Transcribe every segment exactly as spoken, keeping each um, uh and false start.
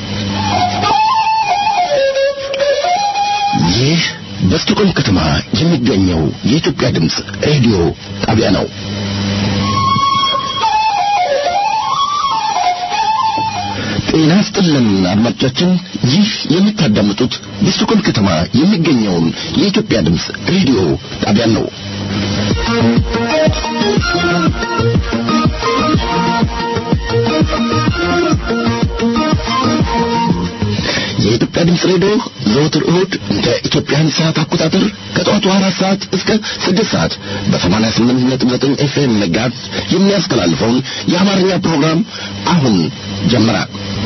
ይህ በስቱቆም ከተማ የሚገኘው የኢትዮጵያ ድምጽ ሬዲዮ ጣቢያ ነው። ጤና ይስጥልን አድማጮቻችን፣ ይህ የምታዳምጡት በስቱቆም ከተማ የሚገኘውን የኢትዮጵያ ድምጽ ሬዲዮ ጣቢያ ነው። የኢትዮጵያ ድምጽ ሬዲዮ ዘወትር እሁድ እንደ ኢትዮጵያን ሰዓት አቆጣጠር ከጠዋቱ አራት ሰዓት እስከ ስድስት ሰዓት በሰማንያ ስምንት ነጥብ ዘጠኝ ኤፍኤም መጋዝ የሚያስተላልፈውን የአማርኛ ፕሮግራም አሁን ጀመረ።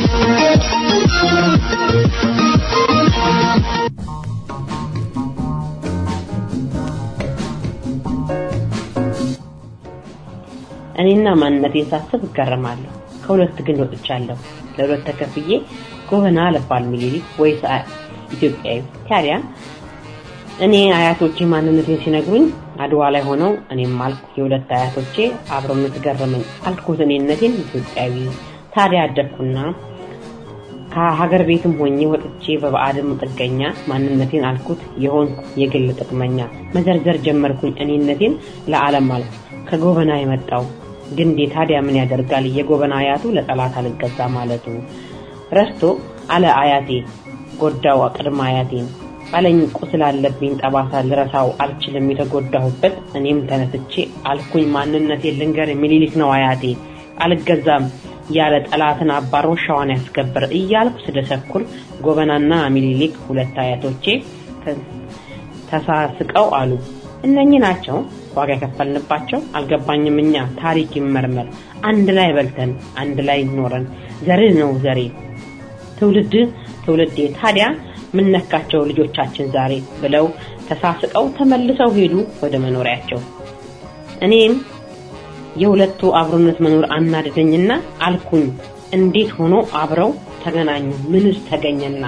እኔና ማንነቴን ሳስብ እገረማለሁ። ከሁለት ግን ወጥቻለሁ። ለሁለት ተከፍዬ ጎበና ለፋል ሚሊሊክ ወይስ ኢትዮጵያዊ። ታዲያ እኔ አያቶቼ ማንነቴን ሲነግሩኝ አድዋ ላይ ሆነው እኔም አልኩ የሁለት አያቶቼ አብረውነት ገረመኝ አልኩት እኔነቴን ኢትዮጵያዊ። ታዲያ አደኩና ከሀገር ቤትም ሆኜ ወጥቼ በባዕድም ጥገኛ ማንነቴን አልኩት የሆንኩ የግል ጥቅመኛ። መዘርዘር ጀመርኩኝ እኔነቴን ለዓለም አልኩ ከጎበና የመጣው ግን ታዲያ ምን ያደርጋል የጎበና አያቱ ለጠላት አልገዛ ማለቱ። ረስቶ አለ አያቴ ጎዳው አቅድማ አያቴን አለኝ ቁስል አለብኝ ጠባሳ ልረሳው አልችልም የተጎዳሁበት። እኔም ተነስቼ አልኩኝ ማንነቴን ልንገር ሚሊሊክ ነው አያቴ አልገዛም ያለ ጠላትን አባሮ ሻዋን ያስከበር እያልኩ ስደሰኩር ጎበናና ሚሊሊክ ሁለት አያቶቼ ተሳስቀው አሉ እነኚህ ናቸው ዋጋ ከፈልንባቸው። አልገባኝም እኛ ታሪክ ይመርመር አንድ ላይ በልተን አንድ ላይ ኖረን ዘር ነው ዘሬ ትውልድ ትውልዴ ታዲያ ምን ነካቸው ልጆቻችን ዛሬ ብለው ተሳስቀው ተመልሰው ሄዱ ወደ መኖሪያቸው። እኔም የሁለቱ አብሮነት መኖር አናደደኝና አልኩኝ እንዴት ሆኖ አብረው ተገናኙ ምንስ ተገኘና።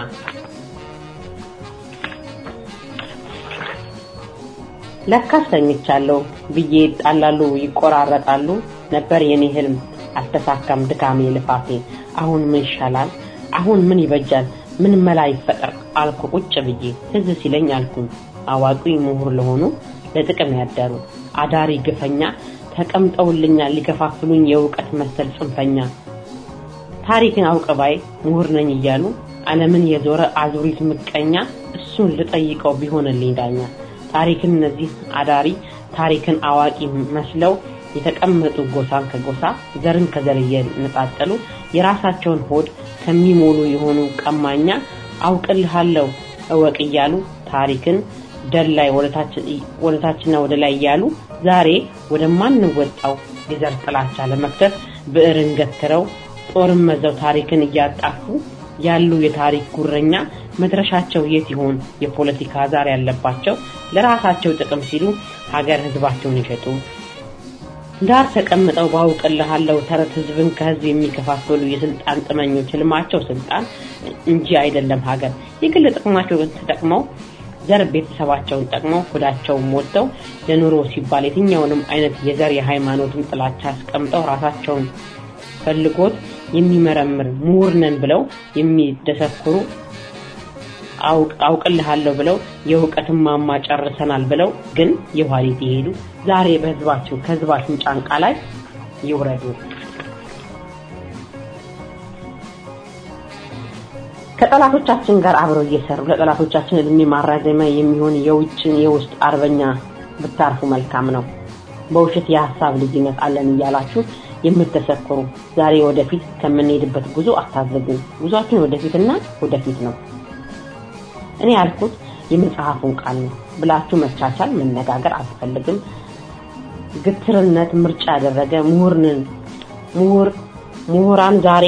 ለካሰኝቻለሁ ብዬ ጣላሉ ይቆራረጣሉ ነበር የኔ ህልም አልተሳካም ድካሜ ልፋቴ። አሁን ምን ይሻላል አሁን ምን ይበጃል ምን መላ ይፈጠር አልኩ ቁጭ ብዬ። ትዝ ሲለኝ አልኩኝ አዋቂ ምሁር ለሆኑ ለጥቅም ያዳሩ አዳሪ ግፈኛ ተቀምጠውልኛል ሊከፋፍሉኝ የውቀት መሰል ጽንፈኛ። ታሪክን አውቀባይ ምሁር ነኝ እያሉ ዓለምን የዞረ አዙሪት ምቀኛ እሱን ልጠይቀው ቢሆንልኝ ዳኛ። ታሪክን እነዚህ አዳሪ ታሪክን አዋቂ መስለው የተቀመጡ ጎሳን ከጎሳ ዘርን ከዘር እየነጣጠሉ የራሳቸውን ሆድ ከሚሞሉ የሆኑ ቀማኛ አውቅልሃለሁ እወቅ እያሉ ታሪክን ደላይ ወለታችን ወለታችንና ወደ ላይ ያሉ ዛሬ ወደ ማን ወጣው የዘር ጥላቻ ለመክተት ብዕርን ገትረው ጦርም መዘው ታሪክን እያጣፉ ያሉ የታሪክ ጉረኛ መድረሻቸው የት ይሆን? የፖለቲካ ዛር ያለባቸው ለራሳቸው ጥቅም ሲሉ ሀገር ህዝባቸውን ይሸጡ ዳር ተቀምጠው ባውቅልሃለሁ ተረት ህዝብን ከህዝብ የሚከፋፈሉ የስልጣን ጥመኞች ልማቸው ስልጣን እንጂ አይደለም ሀገር። የግል ጥቅማቸውን ተጠቅመው ዘር ቤተሰባቸውን ጠቅመው ሆዳቸው ሞተው ለኑሮ ሲባል የትኛውንም አይነት የዘር የሃይማኖትን ጥላቻ አስቀምጠው ራሳቸውን ፈልጎት የሚመረምር ምሁር ነን ብለው የሚደሰኩሩ አውቅልሃለሁ ብለው የውቀትን ማማ ጨርሰናል ብለው ግን የኋሊት ይሄዱ ዛሬ በህዝባቸው ከህዝባችን ጫንቃ ላይ ይወረዱ። ከጠላቶቻችን ጋር አብረው እየሰሩ ለጠላቶቻችን እድሜ ማራዘሚያ የሚሆን የውጭን የውስጥ አርበኛ ብታርፉ መልካም ነው። በውሸት የሐሳብ ልጅነት አለን እያላችሁ የምትተሰክሩ ዛሬ ወደፊት ከመንሄድበት ጉዞ አታዘጉ። ጉዞአችን ወደፊትና ወደፊት ነው። እኔ ያልኩት የመጽሐፉን ቃል ነው ብላችሁ መቻቻል መነጋገር አልፈልግም። ግትርነት ምርጫ ያደረገ ምሁርን ምሁር ምሁራን ዛሬ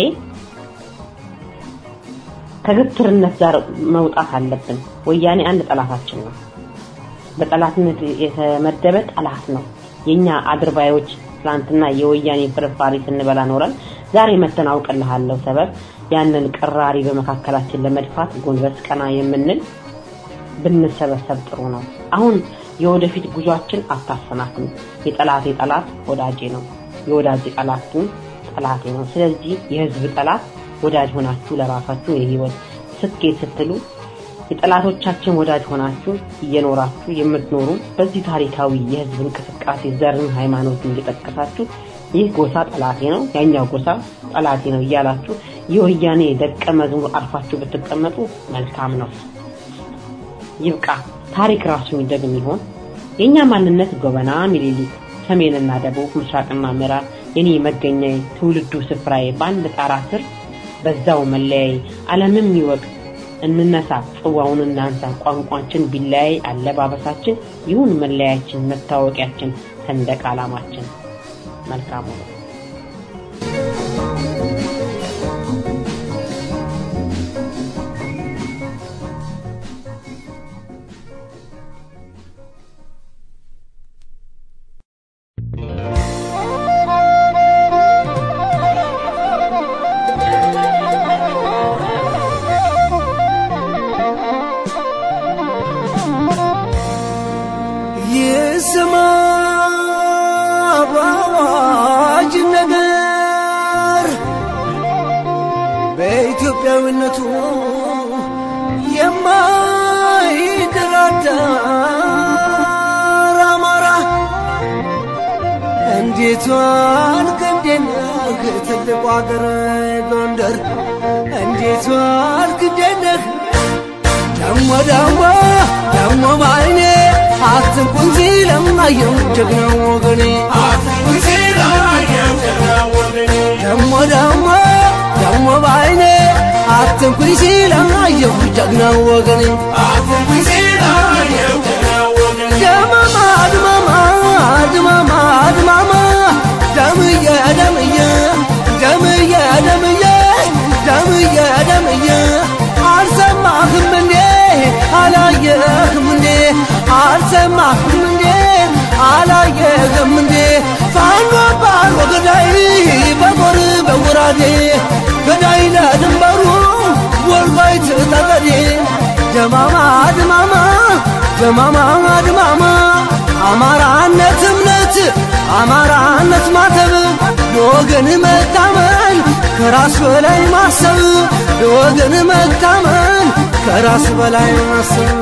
ከግትርነት ጋር መውጣት አለብን። ወያኔ አንድ ጠላታችን ነው። በጠላትነት የተመደበ ጠላት ነው። የኛ አድርባዮች ትላንትና የወያኔ ፍርፋሪ ስንበላ ኖረን ዛሬ መተን አውቅልሃለሁ ሰበብ ያንን ቅራሪ በመካከላችን ለመድፋት ጎንበስ ቀና የምንል ብንሰበሰብ ጥሩ ነው። አሁን የወደፊት ጉዟችን አታሰናክሉ። የጠላቴ ጠላት ወዳጄ ነው፣ የወዳጄ ጠላት ግን ጠላቴ ነው። ስለዚህ የህዝብ ጠላት ወዳጅ ሆናችሁ ለራሳችሁ የህይወት ስኬት ስትሉ የጠላቶቻችን ወዳጅ ሆናችሁ እየኖራችሁ የምትኖሩ በዚህ ታሪካዊ የህዝብ እንቅስቃሴ ዘርን ሃይማኖትን እየጠቀሳችሁ ይህ ጎሳ ጠላቴ ነው ያኛው ጎሳ ጠላቴ ነው እያላችሁ የወያኔ ደቀ መዝሙር አርፋችሁ ብትቀመጡ መልካም ነው። ይብቃ። ታሪክ ራሱን ይደግም ይሆን? የኛ ማንነት ጎበና ሚሊሊክ ሰሜንና ደቡብ ምስራቅና ምዕራብ የኔ መገኛዬ ትውልዱ ስፍራዬ ባንድ ጣራ ስር በዛው መለያይ ዓለምም ይወቅ እንነሳ ጽዋውን እናንሳ ቋንቋችን ቢለያይ አለባበሳችን ይሁን መለያችን መታወቂያችን ሰንደቅ ዓላማችን መልካም ነው። በኢትዮጵያዊነቱ የማይደራደር አማራ እንዴት ዋልክ እንደነህ ትልቁ አገር ጎንደር እንዴት ዋልክ እንደነህ ደሞ ደሞ ደሞ ባይኔ አትንኩኝ ሲለማየው ጀግናው ወገኔ አትንኩኝ ሲለማየው ጀግናው ወገኔ ደሞ ደሞ ደሞ ባይኔ አትንኩኝ ሲለማየው ጀግናው ወገኔ አትንኩኝ ሲለማየው ጀግናው ወገኔ ደማማ ደማማ ደማማ ደማማ ደምዬ ደምዬ ደምዬ ደምዬ ደምዬ ደምዬ አልሰማህም እንዴ አላየህም እንዴ አልሰማህም እንዴ አላየህም እንዴ ፋኖ ባል ወገዳይ በጎር በወራዴ ገዳይ ለድንበሩ ወልቃይት ጠገዴ ደማማ ደማማ ደማማ ደማማ አማራነት እምነት አማራነት ማተብ ለወገን መታመን ከራስ በላይ ማሰብ ለወገን መታመን ከራስ በላይ ማሰብ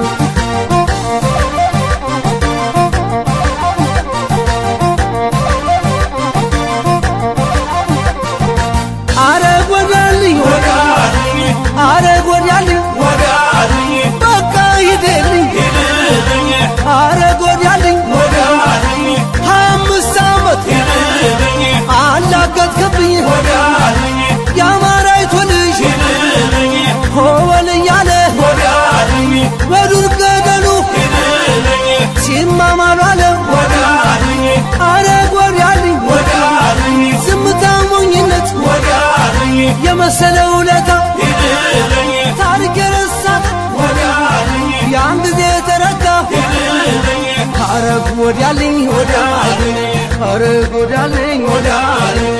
አረጎዳልኝ ወዳልኝ አረጎዳልኝ ወዳልኝ በቃ ይደልኝ ይደልኝ አረጎዳልኝ ወዳልኝ አምስት ዓመት ይደልኝ አላገጥክብኝ ወዳልኝ ያማራይቱ ልጅ ይደልኝ ሆወል ያለ ወዳልኝ በዱር ገደሉ ይደልኝ ሲማማሉ አለ ወዳልኝ አረጎዳልኝ ወዳልኝ ዝምታ ሞኝነት ወዳልኝ የመሰለው ለታ ይደልኝ ታሪክ ረሳት ወዳልኝ ያን ጊዜ ተረታ ይደልኝ አረግ ወዳልኝ ወዳልኝ አረግ ወዳልኝ ወዳልኝ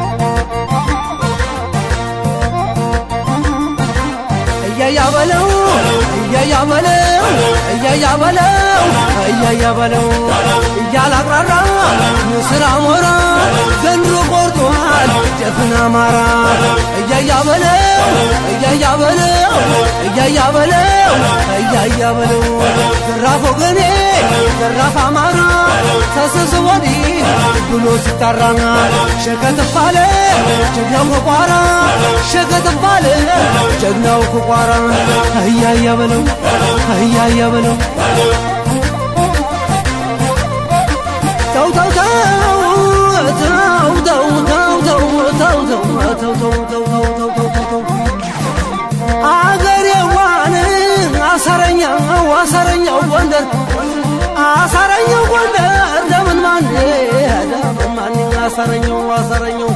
እያያበለው እያያበለው እያያበለው እያያበለው እያላቅራራ ንስራ ሞራ ዘንድሮ ቆርጧል ጀፍና አማራ እያያበለው እያያበለው እያያበለው እያያበለው ዘራፍ ወገኔ ዘራፍ አማራ ተሰስወዲ ብሎ ሲጣራና ሸከተፋለ ጀግናው ከቋራ ሸከተፋለ ጀግናው ከቋራ እያያበለው እያያበለው ተው ተው ተው ተው ተው ተው ተው ተው ተው ተው ተው አገሬዋን አሳረኛው አሳረኛው ጎንደር አሳረኛው ጎንደር ደምን ማን ደምን ማን አሳረኛው አሳረኛው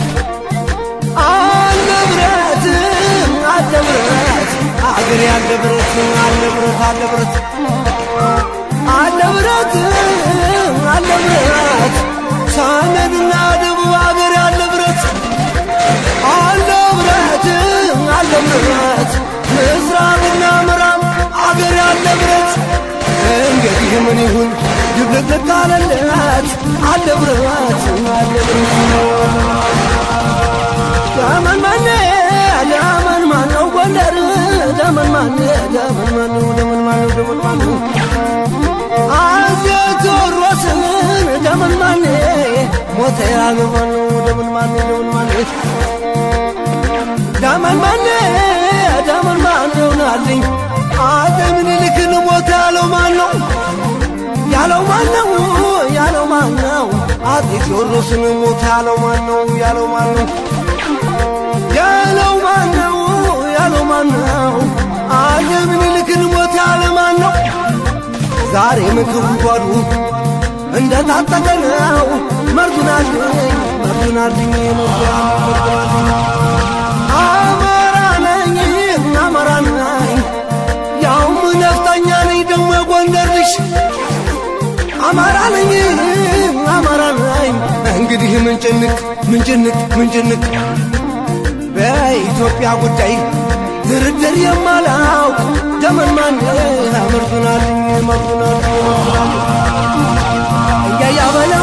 አለብረት አለብረት አገሬ አለብረት አለብረት አለብረት አለብረት አለብረት ሰሜንና ደቡብ አገሬ አለብረት አለብረት አለብረት ምስራቅና ምዕራብ አገሬ አለብረት እንግዲህ ምን ይሁን ድብልቅልቅ አለለት አለብረት አለብረት ከመን መኔ ማኑ አዘዞር ወስን ደምን ማን ሞተ ያለ ማኑ ደምን ማን ደምን ማን ደምን ማን ደምን ማን ሆናልኝ አደምን ልክን ሞተ ያለው ማን ነው ያለው ማን ነው ያለው ማን ነው አጤ ቴዎድሮስን ሞተ ያለው ማን ነው ያለው ማን ነው ያለው ማን ነው ያለው ማን ነው አደምን ልክን ሞተ ያለው ማን ነው ዛሬ ምክሩ ጓዱ እንደ ታጠቀው መርዱናልኝ መርዱናልኝ መርዱናልኝ አማራ ነኝ አማራ ነኝ ያው ነፍጠኛ ነኝ ደሞ ጎንደር ልጅ አማራ ነኝ አማራ ነኝ እንግዲህ ምን ጭንቅ ምን ጭንቅ ምን ጭንቅ በኢትዮጵያ ጉዳይ ድርድር የማላው ደመን ማን መርዱናልኝ መርዱናልኝ ያያበለው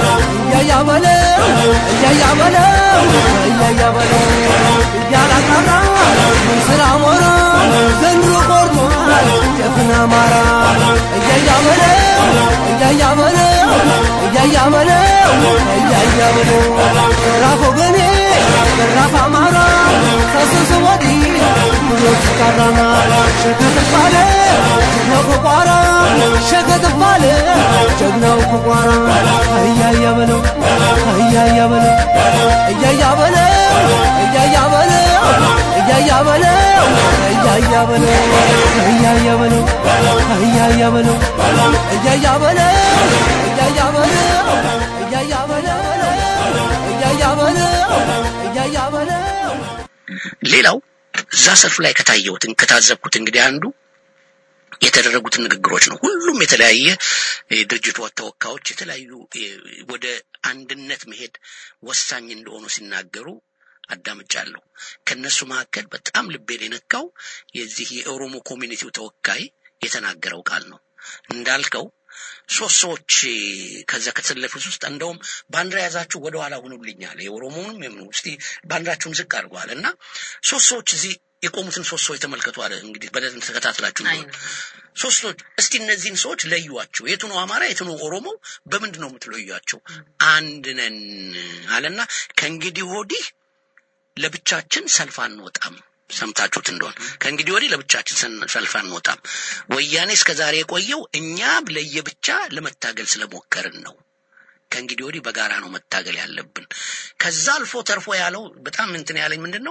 ያያበለው ያያበለው ያያበለው ያላቃራ ስራሞራ ዘንድሮ ቆርጧል ጀፍና ማራ ያያበለው ያያበለው ያያበለው ያያበለው ራፎ ገኔ ራፋ ማራ ተሰሰወዲ ወስካራና ሸከተፋለ ነው ቆቋራ ሸከተፋለ ጀግናው ቆቋራ አያያበለው አያያበለው አያያበለው አያያበለው አያያበለው አያያበለው አያያበለው አያያበለው አያያበለው አያያበለው አያያበለው አያያበለው አያያበለው ሌላው እዛ ሰልፍ ላይ ከታየውትን ከታዘብኩት እንግዲህ አንዱ የተደረጉት ንግግሮች ነው ሁሉም የተለያየ ድርጅቱ ተወካዮች የተለያዩ ወደ አንድነት መሄድ ወሳኝ እንደሆኑ ሲናገሩ አዳምጫለሁ ከነሱ መካከል በጣም ልቤን የነካው የዚህ የኦሮሞ ኮሚኒቲው ተወካይ የተናገረው ቃል ነው እንዳልከው ሶስት ሰዎች ከዛ ከተሰለፉት ውስጥ እንደውም ባንዲራ ያዛችሁ ወደ ኋላ ሆኑልኛል የኦሮሞንም የምኑ እስቲ ባንዲራችሁን ዝቅ አድርጓልና ሶስት ሰዎች እዚህ የቆሙትን ሶስት ሰዎች ተመልከቱ አለ እንግዲህ በደንብ ተከታትላችሁ ነው ሶስት ሰዎች እስቲ እነዚህን ሰዎች ለዩዋቸው የቱ ነው አማራ የቱ ነው ኦሮሞ በምንድነው የምትለዩዋቸው አንድ ነን አለና ከእንግዲህ ወዲህ ለብቻችን ሰልፍ አንወጣም ሰምታችሁት እንደሆነ ከእንግዲህ ወዲህ ለብቻችን ሰልፍ አንወጣም ወያኔ እስከዛሬ የቆየው እኛ ለየብቻ ለመታገል ስለሞከርን ነው ከእንግዲህ ወዲህ በጋራ ነው መታገል ያለብን ከዛ አልፎ ተርፎ ያለው በጣም እንትን ያለኝ ምንድነው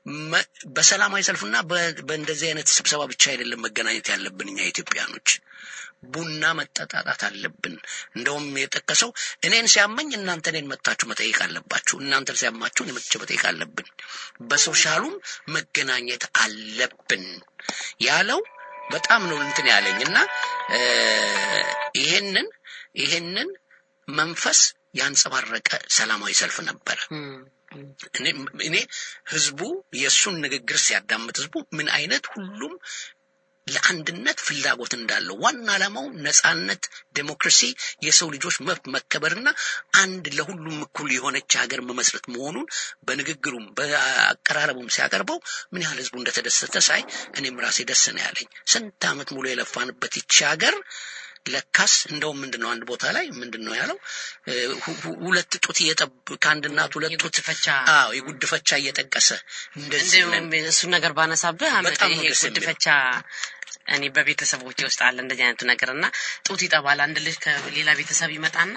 በሰላማዊ ሰልፍና በእንደዚህ አይነት ስብሰባ ብቻ አይደለም መገናኘት ያለብን እኛ ኢትዮጵያኖች ቡና መጠጣጣት አለብን እንደውም የጠቀሰው እኔን ሲያመኝ እናንተ እኔን መጣችሁ መጠየቅ አለባችሁ እናንተ ሲያማችሁ እኔን መጥቼ መጠየቅ አለብን በሶሻሉም መገናኘት አለብን ያለው በጣም ነው እንትን ያለኝና ይሄንን ይሄንን መንፈስ ያንጸባረቀ ሰላማዊ ሰልፍ ነበር እኔ እኔ ህዝቡ የሱን ንግግር ሲያዳምጥ ህዝቡ ምን አይነት ሁሉም ለአንድነት ፍላጎት እንዳለው ዋና ዓላማው ነጻነት ዲሞክራሲ የሰው ልጆች መብት መከበርና አንድ ለሁሉም እኩል የሆነች ሀገር መመስረት መሆኑን በንግግሩም በአቀራረቡም ሲያቀርበው ምን ያህል ህዝቡ እንደተደሰተ ሳይ እኔም ራሴ ደስ ነው ያለኝ ስንት አመት ሙሉ የለፋንበት ይቺ ሀገር ለካስ እንደው ምንድነው አንድ ቦታ ላይ ምንድነው ያለው ሁለት ጡት እየጠብ ካንድ እናት ሁለት ጡት ፈቻ አዎ የጉድፈቻ እየጠቀሰ እንደዚህ እሱ ነገር ባነሳብህ አመጣ ይሄ ጉድፈቻ እኔ በቤተሰቦቼ ውስጥ አለ እንደዚህ አይነቱ ነገርና ጡት ይጠባል አንድ ልጅ ከሌላ ቤተሰብ ይመጣና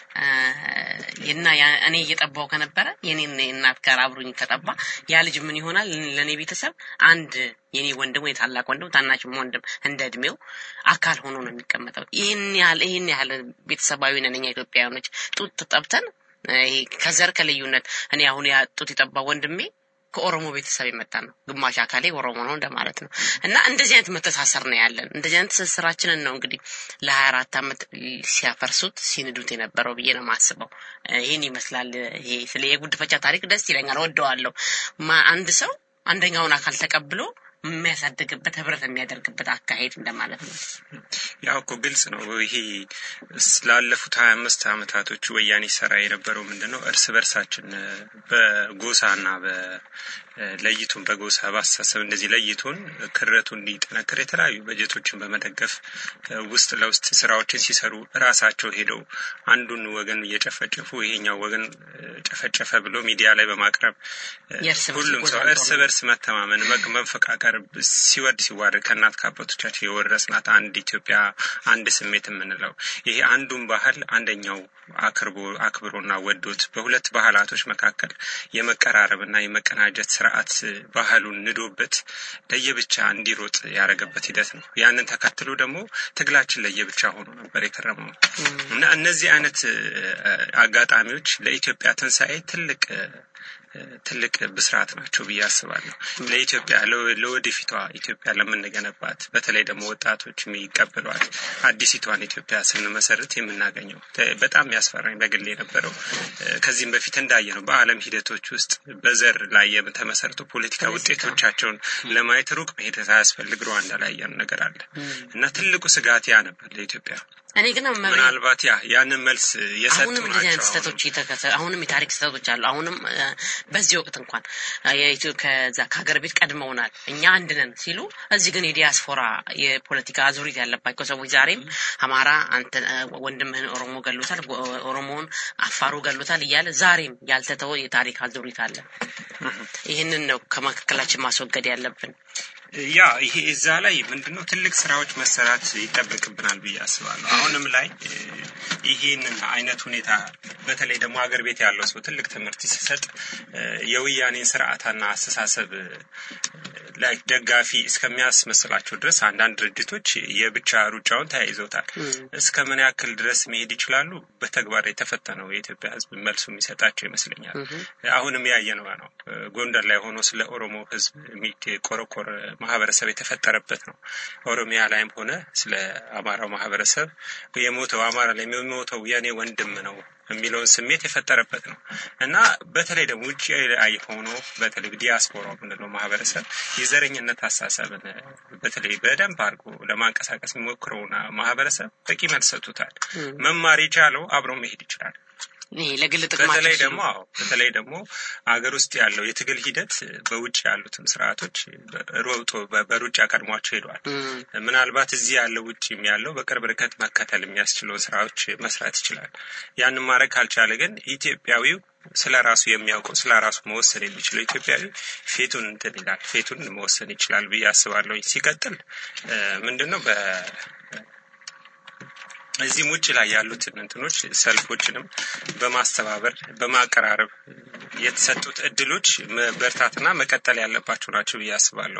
የና እኔ እየጠባው ከነበረ የኔን እናት ጋር አብሩኝ ከጠባ ያ ልጅ ምን ይሆናል ለኔ ቤተሰብ አንድ የኔ ወንድም ወይ ታላቅ ወንድም ታናሽም ወንድም እንደ እድሜው አካል ሆኖ ነው የሚቀመጠው ይሄን ያህል ይሄን ያህል ቤተሰባዊ ነን እኛ ኢትዮጵያውያኖች ጡት ተጠብተን ይሄ ከዘር ከልዩነት እኔ አሁን ያ ጡት ይጠባ ወንድሜ ከኦሮሞ ቤተሰብ የመጣ ነው ግማሽ አካሌ ኦሮሞ ነው እንደማለት ነው እና እንደዚህ አይነት መተሳሰር ነው ያለን እንደዚህ አይነት ስራችንን ነው እንግዲህ ለ24 አመት ሲያፈርሱት ሲንዱት የነበረው ብዬ ነው ማስበው ይሄን ይመስላል ይሄ ስለ የጉድፈቻ ታሪክ ደስ ይለኛል ወደዋለሁ አንድ ሰው አንደኛውን አካል ተቀብሎ የሚያሳድግበት ህብረት የሚያደርግበት አካሄድ እንደማለት ነው። ያው እኮ ግልጽ ነው። ይሄ ስላለፉት ሃያ አምስት አመታቶች ወያኔ ሰራ የነበረው ምንድነው እርስ በርሳችን በጎሳና በለይቱን በጎሳ ባሳሰብ እንደዚህ ለይቱን ክረቱን እንዲጠነክር የተለያዩ በጀቶችን በመደገፍ ውስጥ ለውስጥ ስራዎችን ሲሰሩ ራሳቸው ሄደው አንዱን ወገን እየጨፈጨፉ ይሄኛው ወገን ጨፈጨፈ ብሎ ሚዲያ ላይ በማቅረብ ሁሉም ሰው እርስ በርስ መተማመን መፈቃቀር ሲወድ ሲዋረድ ከናት ካባቶቻችን የወረስናት አንድ ኢትዮጵያ አንድ ስሜት የምንለው ይሄ አንዱን ባህል አንደኛው አክብሮ አክብሮና ወዶት በሁለት ባህላቶች መካከል የመቀራረብና የመቀናጀት ስርዓት ባህሉን ንዶበት ለየብቻ እንዲሮጥ ያረጋበት ሂደት ነው። ያንን ተከትሎ ደግሞ ትግላችን ለየብቻ ሆኖ ነበር የከረመው እና እነዚህ አይነት አጋጣሚዎች ለኢትዮጵያ ትንሳኤ ትልቅ ትልቅ ብስራት ናቸው በያስባለሁ። ለኢትዮጵያ ለወደፊቷ ኢትዮጵያ ለምንገነባት በተለይ ደግሞ ወጣቶች የሚቀበሏት አዲሲቷን ኢትዮጵያ ስንመሰርት የምናገኘው በጣም ያስፈራኝ በግል የነበረው ከዚህም በፊት እንዳየነው በአለም ሂደቶች ውስጥ በዘር ላይ የተመሰረቱ ፖለቲካ ውጤቶቻቸውን ለማየት ሩቅ መሄድ ሳያስፈልግ ሩዋንዳ ላይ ያለ ነገር አለ እና ትልቁ ስጋት ያ ነበር ለኢትዮጵያ። እኔ ግን ምናልባት ያ ያንን መልስ የሰጡ ናቸው። አሁንም ዲዛይን ስታቶች ይተከሰ አሁንም የታሪክ ስታቶች አሉ። አሁንም በዚህ ወቅት እንኳን የኢትዮጵያ ከዛ ከሀገር ቤት ቀድመውናል እኛ አንድ ነን ሲሉ እዚህ ግን የዲያስፖራ የፖለቲካ አዙሪት ያለባቸው ሰዎች ዛሬም አማራ አንተ ወንድምህን ኦሮሞ ገሉታል ኦሮሞን አፋሩ ገሉታል እያለ ዛሬም ያልተተው የታሪክ አዙሪት አለ። ይሄንን ነው ከመካከላችን ማስወገድ ያለብን። ያ ይሄ እዛ ላይ ምንድነው ትልቅ ስራዎች መሰራት ይጠበቅብናል በያስባለሁ። አሁንም ላይ ይሄንን አይነት ሁኔታ በተለይ ደግሞ ሀገር ቤት ያለው ሰው ትልቅ ትምህርት ሲሰጥ የወያኔን ስርዓታና አስተሳሰብ ላይ ደጋፊ እስከሚያስመስላቸው ድረስ አንዳንድ ድርጅቶች የብቻ ሩጫውን ተያይዘውታል። እስከምን ያክል ድረስ መሄድ ይችላሉ በተግባር የተፈተነው የኢትዮጵያ ህዝብ መልሱ የሚሰጣቸው ይመስለኛል። አሁንም ያየነው ነው። ጎንደር ላይ ሆኖ ስለ ኦሮሞ ህዝብ የሚቆረቆር ማህበረሰብ የተፈጠረበት ነው። ኦሮሚያ ላይም ሆነ ስለ አማራው ማህበረሰብ የሞተው አማራ ላይ የሚሞተው የኔ ወንድም ነው የሚለውን ስሜት የፈጠረበት ነው እና በተለይ ደግሞ ውጪ ላይ ሆኖ በተለይ ዲያስፖራው ምንድነው ማህበረሰብ የዘረኝነት አሳሰብን በተለይ በደንብ አድርጎ ለማንቀሳቀስ የሚሞክረውና ማህበረሰብ በቂ መልስ ሰጥቶታል። መማር የቻለው አብሮ መሄድ ይችላል። ይሄ ለግል ጥቅማቸው በተለይ ደግሞ በተለይ ደግሞ ሀገር ውስጥ ያለው የትግል ሂደት በውጭ ያሉትን ስርዓቶች ሮጦ በሩጫ ቀድሟቸው ሄዷል። ምናልባት እዚህ ያለው ውጭም ያለው በቅርብ ርቀት መከተል የሚያስችለው ስራዎች መስራት ይችላል። ያን ማድረግ ካልቻለ ግን ኢትዮጵያዊው ስለራሱ የሚያውቀው ስለራሱ መወሰን የሚችለው ኢትዮጵያዊ ፌቱን እንትን ይላል ፌቱን መወሰን ይችላል በያስባለሁ። ሲቀጥል ምንድነው በ እዚህ ሙጭ ላይ ያሉት እንትኖች ሰልፎችንም በማስተባበር በማቀራረብ የተሰጡት እድሎች በርታትና መቀጠል ያለባቸው ናቸው በያስባለሁ።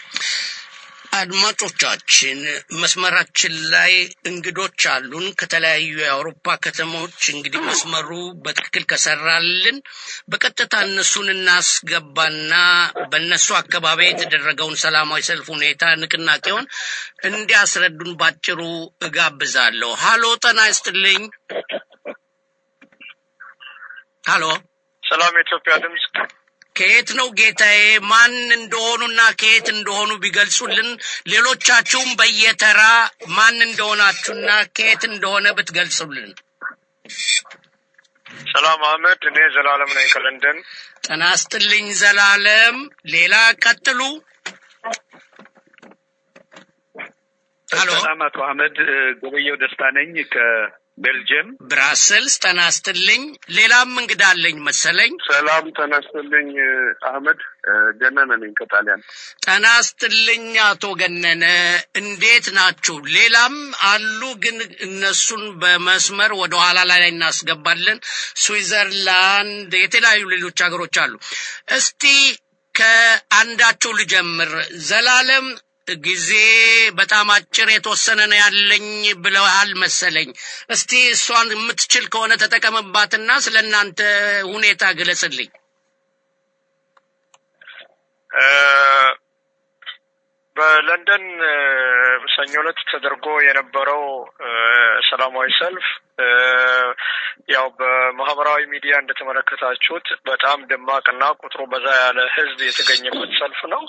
አድማጮቻችን መስመራችን ላይ እንግዶች አሉን ከተለያዩ የአውሮፓ ከተሞች። እንግዲህ መስመሩ በትክክል ከሰራልን በቀጥታ እነሱን እናስገባና በእነሱ አካባቢ የተደረገውን ሰላማዊ ሰልፍ ሁኔታ ንቅናቄውን እንዲያስረዱን ባጭሩ እጋብዛለሁ። ሃሎ ጤና ይስጥልኝ። ሃሎ ሰላም ኢትዮጵያ ድምጽ ከየት ነው ጌታዬ? ማን እንደሆኑና ከየት እንደሆኑ ቢገልጹልን፣ ሌሎቻችሁም በየተራ ማን እንደሆናችሁና ከየት እንደሆነ ብትገልጹልን። ሰላም አህመድ፣ እኔ ዘላለም ነኝ ከለንደን። ጤና ይስጥልኝ ዘላለም። ሌላ ቀጥሉ። ሃሎ ሰላም አቶ አህመድ፣ ጎበየው ደስታ ነኝ ከቤልጅየም ብራሰልስ። ጤና ይስጥልኝ። ሌላም እንግዳ አለኝ መሰለኝ። ሰላም ጤና ይስጥልኝ አህመድ፣ ገነነ ነኝ ከጣሊያን። ጤና ይስጥልኝ አቶ ገነነ፣ እንዴት ናችሁ? ሌላም አሉ ግን እነሱን በመስመር ወደ ኋላ ላይ እናስገባለን። ስዊዘርላንድ፣ የተለያዩ ሌሎች ሀገሮች አሉ። እስቲ ከአንዳቸው ልጀምር። ዘላለም ጊዜ በጣም አጭር የተወሰነ ነው ያለኝ ብለዋል መሰለኝ። እስቲ እሷን የምትችል ከሆነ ተጠቀመባትና ስለናንተ ሁኔታ ገለጽልኝ። በለንደን ሰኞ ዕለት ተደርጎ የነበረው ሰላማዊ ሰልፍ ያው በማህበራዊ ሚዲያ እንደተመለከታችሁት በጣም ደማቅና ቁጥሩ በዛ ያለ ህዝብ የተገኘበት ሰልፍ ነው።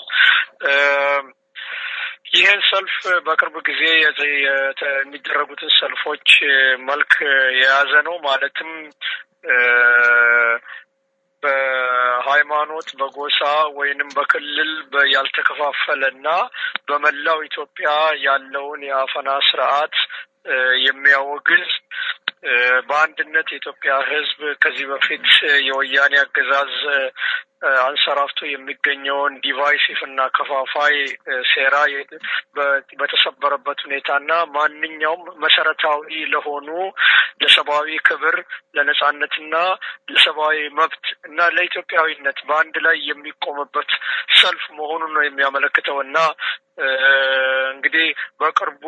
ይህን ሰልፍ በቅርብ ጊዜ የሚደረጉትን ሰልፎች መልክ የያዘ ነው። ማለትም በሃይማኖት በጎሳ ወይንም በክልል ያልተከፋፈለና በመላው ኢትዮጵያ ያለውን የአፈና ስርዓት የሚያወግዝ በአንድነት የኢትዮጵያ ህዝብ ከዚህ በፊት የወያኔ አገዛዝ አንሰራፍቶ የሚገኘውን ዲቫይሲቭ እና ከፋፋይ ሴራ በተሰበረበት ሁኔታና ማንኛውም መሰረታዊ ለሆኑ ለሰብአዊ ክብር ለነጻነትና ለሰብአዊ መብት እና ለኢትዮጵያዊነት በአንድ ላይ የሚቆምበት ሰልፍ መሆኑን ነው የሚያመለክተውና እንግዲህ በቅርቡ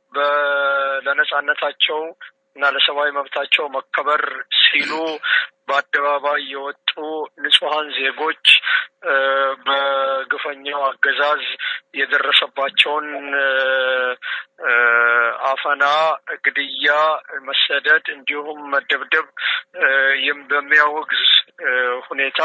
ለነጻነታቸው እና ለሰብአዊ መብታቸው መከበር ሲሉ በአደባባይ የወጡ ንጹሃን ዜጎች በግፈኛው አገዛዝ የደረሰባቸውን አፈና፣ ግድያ፣ መሰደድ እንዲሁም መደብደብ በሚያወግዝ ሁኔታ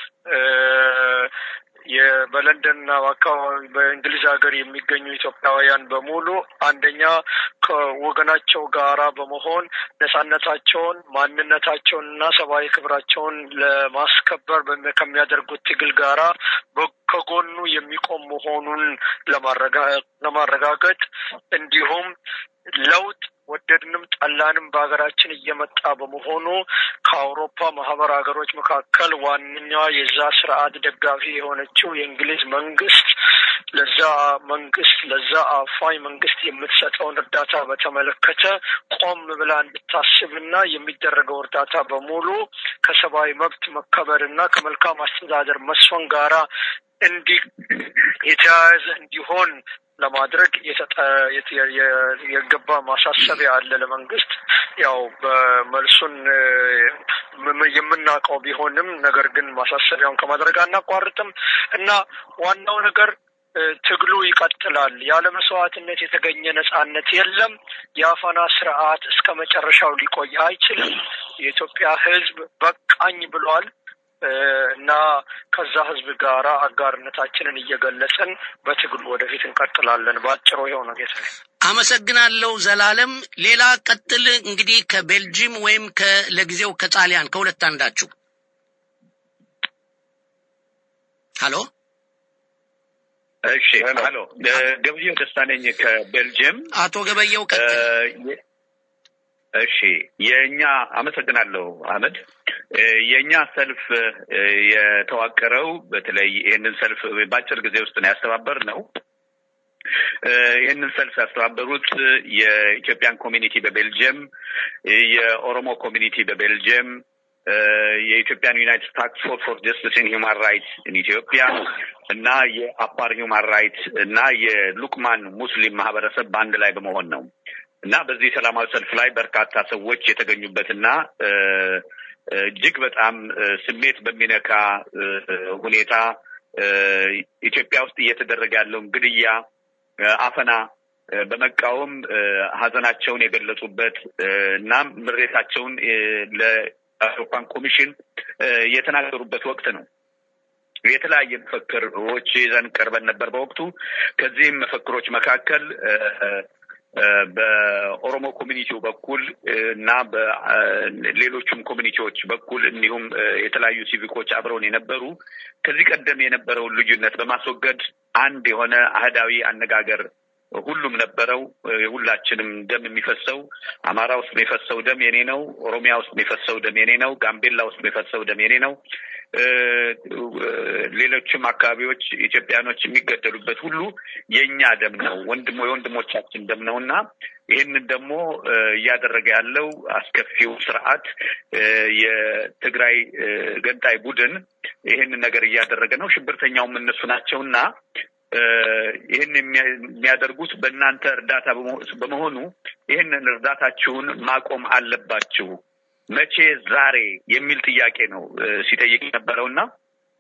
የበለንደንና አካባቢ በእንግሊዝ ሀገር የሚገኙ ኢትዮጵያውያን በሙሉ አንደኛ ከወገናቸው ጋራ በመሆን ነጻነታቸውን ማንነታቸውንና ሰብአዊ ክብራቸውን ለማስከበር ከሚያደርጉት ትግል ጋራ ከጎኑ የሚቆም መሆኑን ለማረጋገጥ እንዲሁም ለውጥ ወደድንም ጠላንም በሀገራችን እየመጣ በመሆኑ ከአውሮፓ ማህበር ሀገሮች መካከል ዋነኛዋ የዛ ስርዓት ደጋፊ የሆነችው የእንግሊዝ መንግስት ለዛ መንግስት ለዛ አፋኝ መንግስት የምትሰጠውን እርዳታ በተመለከተ ቆም ብላ እንድታስብና የሚደረገው እርዳታ በሙሉ ከሰብአዊ መብት መከበርና ከመልካም አስተዳደር መስፈን ጋራ እንዲ የተያያዘ እንዲሆን ለማድረግ የገባ ማሳሰቢያ አለ ለመንግስት። ያው በመልሱን የምናውቀው ቢሆንም ነገር ግን ማሳሰቢያውን ከማድረግ አናቋርጥም እና ዋናው ነገር ትግሉ ይቀጥላል። ያለ መስዋዕትነት የተገኘ ነጻነት የለም። የአፈና ስርዓት እስከ መጨረሻው ሊቆይ አይችልም። የኢትዮጵያ ህዝብ በቃኝ ብሏል እና ከዛ ህዝብ ጋራ አጋርነታችንን እየገለጽን በትግሉ ወደፊት እንቀጥላለን። ባጭሩ ይሄው ነው ጌታ። አመሰግናለሁ ዘላለም። ሌላ ቀጥል እንግዲህ ከቤልጂየም ወይም ለጊዜው ከጣሊያን ከሁለት አንዳችሁ። ሃሎ እሺ፣ ሃሎ ገበየው ደስታነኝ ከቤልጂየም። አቶ ገበየው ቀጥል። እሺ፣ የኛ አመሰግናለሁ አህመድ። የኛ ሰልፍ የተዋቀረው በተለይ ይሄንን ሰልፍ ባጭር ጊዜ ውስጥ ነው ያስተባበርነው። ይሄንን ሰልፍ ያስተባበሩት የኢትዮጵያን ኮሚኒቲ በቤልጂየም፣ የኦሮሞ ኮሚኒቲ በቤልጂየም፣ የኢትዮጵያን ዩናይትድ ታክስ ፎርስ ፎር ጀስቲስ ኢን ሂውማን ራይትስ ኢን ኢትዮጵያ እና የአፓር ሂውማን ራይትስ እና የሉክማን ሙስሊም ማህበረሰብ በአንድ ላይ በመሆን ነው እና በዚህ ሰላማዊ ሰልፍ ላይ በርካታ ሰዎች የተገኙበትና እጅግ በጣም ስሜት በሚነካ ሁኔታ ኢትዮጵያ ውስጥ እየተደረገ ያለው ግድያ፣ አፈና በመቃወም ሀዘናቸውን የገለጹበት እና ምሬታቸውን ለአውሮፓን ኮሚሽን የተናገሩበት ወቅት ነው። የተለያየ መፈክሮች ይዘን ቀርበን ነበር በወቅቱ። ከዚህም መፈክሮች መካከል በኦሮሞ ኮሚኒቲው በኩል እና በሌሎችም ኮሚኒቲዎች በኩል እንዲሁም የተለያዩ ሲቪኮች አብረውን የነበሩ ከዚህ ቀደም የነበረውን ልዩነት በማስወገድ አንድ የሆነ አህዳዊ አነጋገር ሁሉም ነበረው። ሁላችንም ደም የሚፈሰው አማራ ውስጥ የሚፈሰው ደም የኔ ነው፣ ኦሮሚያ ውስጥ የሚፈሰው ደም የኔ ነው፣ ጋምቤላ ውስጥ የሚፈሰው ደም የኔ ነው፣ ሌሎችም አካባቢዎች ኢትዮጵያኖች የሚገደሉበት ሁሉ የኛ ደም ነው፣ ወንድሞ የወንድሞቻችን ደም ነውና ይሄንን ደግሞ እያደረገ ያለው አስከፊው ስርዓት የትግራይ ገንጣይ ቡድን ይሄንን ነገር እያደረገ ነው። ሽብርተኛውም እነሱ ናቸውና ይሄን የሚያደርጉት በእናንተ እርዳታ በመሆኑ ይሄንን እርዳታችሁን ማቆም አለባችሁ። መቼ ዛሬ የሚል ጥያቄ ነው ሲጠይቅ ነበረውና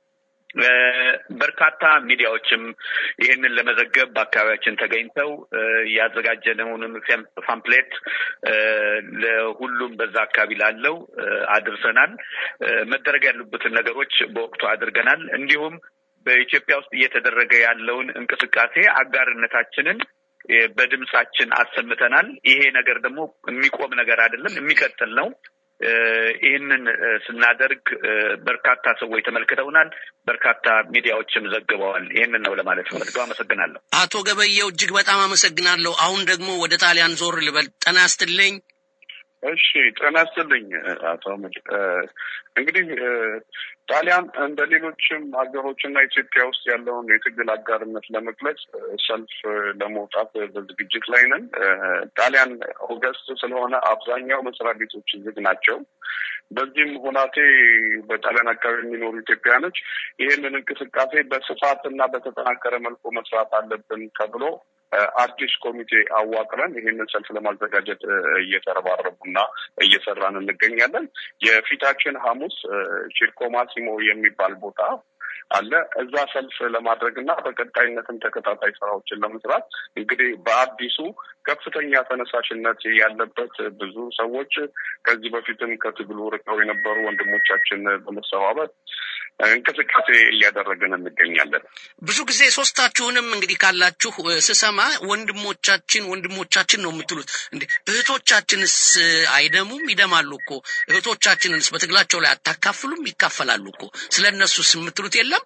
በርካታ ሚዲያዎችም ይሄንን ለመዘገብ በአካባቢያችን ተገኝተው ያዘጋጀነውን ፓምፕሌት ለሁሉም በዛ አካባቢ ላለው አድርሰናል። መደረግ ያሉበትን ነገሮች በወቅቱ አድርገናል። እንዲሁም በኢትዮጵያ ውስጥ እየተደረገ ያለውን እንቅስቃሴ አጋርነታችንን በድምጻችን አሰምተናል። ይሄ ነገር ደግሞ የሚቆም ነገር አይደለም፣ የሚቀጥል ነው። ይህንን ስናደርግ በርካታ ሰዎች ተመልክተውናል፣ በርካታ ሚዲያዎችም ዘግበዋል። ይህንን ነው ለማለት ፈልገው። አመሰግናለሁ። አቶ ገበየው እጅግ በጣም አመሰግናለሁ። አሁን ደግሞ ወደ ጣሊያን ዞር ልበል። ጤና ይስጥልኝ። እሺ ጤና ይስጥልኝ አቶ አህመድ። እንግዲህ ጣሊያን እንደ ሌሎችም ሀገሮችና ኢትዮጵያ ውስጥ ያለውን የትግል አጋርነት ለመግለጽ ሰልፍ ለመውጣት በዝግጅት ላይ ነን። ጣሊያን ኦገስት ስለሆነ አብዛኛው መስሪያ ቤቶች ዝግ ናቸው። በዚህም ሁናቴ በጣሊያን አካባቢ የሚኖሩ ኢትዮጵያኖች ይህንን እንቅስቃሴ በስፋትና በተጠናከረ መልኩ መስራት አለብን ተብሎ አዲስ ኮሚቴ አዋቅረን ይህንን ሰልፍ ለማዘጋጀት እየተረባረቡና እየሰራን እንገኛለን። የፊታችን ሐሙስ ቺርኮ ማሲሞ የሚባል ቦታ አለ። እዛ ሰልፍ ለማድረግና በቀጣይነትም ተከታታይ ስራዎችን ለመስራት እንግዲህ በአዲሱ ከፍተኛ ተነሳሽነት ያለበት ብዙ ሰዎች ከዚህ በፊትም ከትግሉ ርቀው የነበሩ ወንድሞቻችን በመሰባበር እንቅስቃሴ እያደረግን እንገኛለን። ብዙ ጊዜ ሶስታችሁንም እንግዲህ ካላችሁ ስሰማ ወንድሞቻችን ወንድሞቻችን ነው የምትሉት። እንዴ እህቶቻችንስ አይደሙም? ይደማሉ እኮ። እህቶቻችንንስ በትግላቸው ላይ አታካፍሉም? ይካፈላሉ እኮ። ስለነሱስ የምትሉት የለም?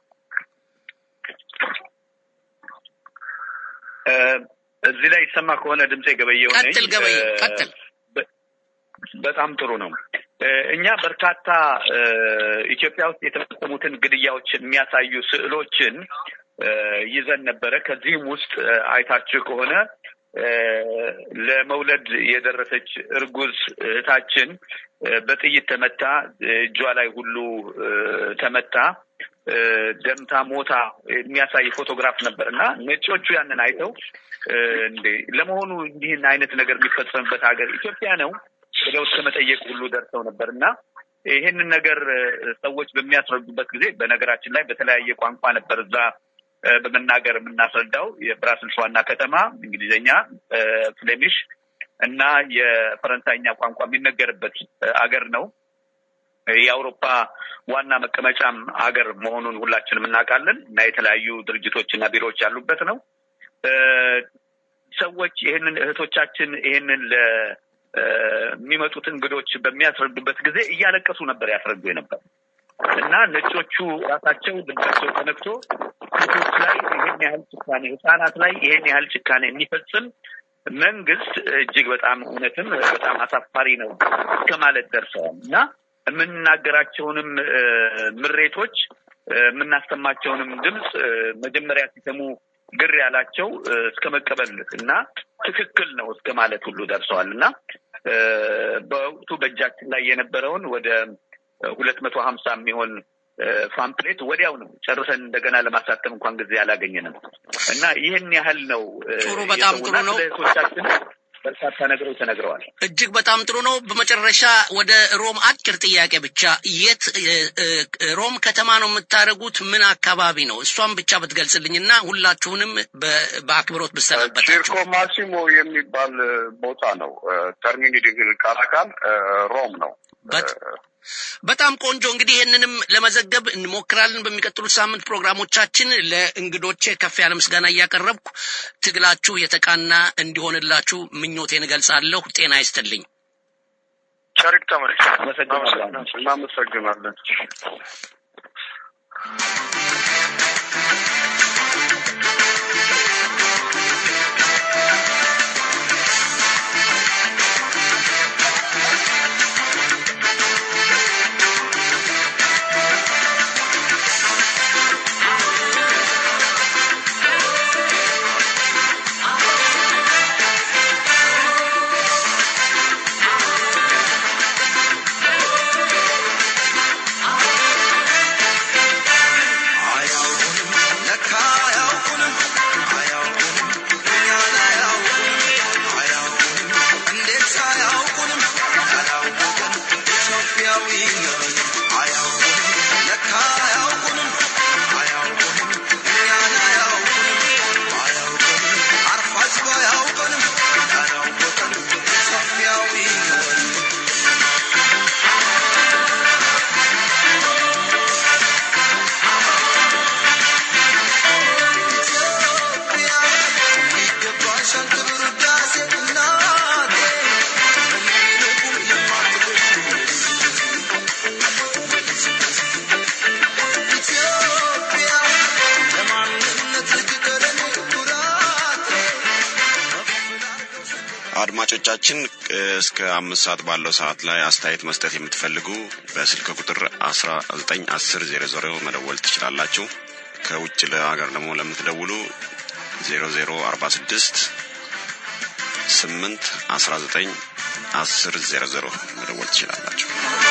እዚህ ላይ ይሰማ ከሆነ ድምጼ ገበየው ነኝ። ቀጥል ገበየው ቀጥል። በጣም ጥሩ ነው። እኛ በርካታ ኢትዮጵያ ውስጥ የተፈጸሙትን ግድያዎችን የሚያሳዩ ስዕሎችን ይዘን ነበረ። ከዚህም ውስጥ አይታችሁ ከሆነ ለመውለድ የደረሰች እርጉዝ እህታችን በጥይት ተመታ፣ እጇ ላይ ሁሉ ተመታ፣ ደምታ ሞታ የሚያሳይ ፎቶግራፍ ነበርና ነጮቹ ያንን አይተው እንዴ ለመሆኑ እንዲህን አይነት ነገር የሚፈጸምበት ሀገር ኢትዮጵያ ነው ብለው እስከመጠየቅ ሁሉ ደርሰው ነበርና ይሄንን ነገር ሰዎች በሚያስረዱበት ጊዜ በነገራችን ላይ በተለያየ ቋንቋ ነበር እዛ በመናገር የምናስረዳው። የብራስልስ ዋና ከተማ እንግሊዘኛ፣ ፍሌሚሽ እና የፈረንሳይኛ ቋንቋ የሚነገርበት አገር ነው። የአውሮፓ ዋና መቀመጫም አገር መሆኑን ሁላችንም እናውቃለን እና የተለያዩ ድርጅቶችና ቢሮዎች ያሉበት ነው። ሰዎች ይሄንን እህቶቻችን ይሄንን ለ የሚመጡት እንግዶች በሚያስረዱበት ጊዜ እያለቀሱ ነበር ያስረዱ የነበር እና ነጮቹ ራሳቸው ድምጻቸው ተነክቶ ሴቶች ላይ ይሄን ያህል ጭካኔ፣ ህፃናት ላይ ይሄን ያህል ጭካኔ የሚፈጽም መንግስት እጅግ በጣም እውነትም በጣም አሳፋሪ ነው ከማለት ደርሰዋል እና የምንናገራቸውንም ምሬቶች የምናስተማቸውንም ድምጽ መጀመሪያ ሲሰሙ ግር ያላቸው እስከ መቀበል እና ትክክል ነው እስከ ማለት ሁሉ ደርሰዋልና በወቅቱ በእጃችን ላይ የነበረውን ወደ ሁለት መቶ ሀምሳ የሚሆን ፓምፕሌት ወዲያው ነው ጨርሰን እንደገና ለማሳተም እንኳን ጊዜ ያላገኘንም እና ይሄን ያህል ነው። ጥሩ፣ በጣም ጥሩ ነው። በርካታ ነገሮች ተነግረዋል። እጅግ በጣም ጥሩ ነው። በመጨረሻ ወደ ሮም አጭር ጥያቄ ብቻ። የት ሮም ከተማ ነው የምታደርጉት? ምን አካባቢ ነው? እሷን ብቻ ብትገልጽልኝና ሁላችሁንም በአክብሮት ብሰናበታችሁ። ቺርኮ ማሲሞ የሚባል ቦታ ነው። ተርሚኒ ዲ ካራካን ሮም ነው። በጣም ቆንጆ። እንግዲህ ይሄንንም ለመዘገብ እንሞክራለን በሚቀጥሉት ሳምንት ፕሮግራሞቻችን። ለእንግዶቼ ከፍ ያለ ምስጋና እያቀረብኩ ትግላችሁ የተቃና እንዲሆንላችሁ ምኞቴን እገልጻለሁ። ጤና ይስጥልኝ። ቸሪክ ተመሪ እናመሰግናለን። አድማጮቻችን እስከ አምስት ሰዓት ባለው ሰዓት ላይ አስተያየት መስጠት የምትፈልጉ በስልክ ቁጥር አስራ ዘጠኝ አስር ዜሮ ዜሮ መደወል ትችላላችሁ። ከውጭ ለሀገር ደግሞ ለምትደውሉ ዜሮ ዜሮ አርባ ስድስት ስምንት አስራ ዘጠኝ አስር ዜሮ ዜሮ መደወል ትችላላችሁ።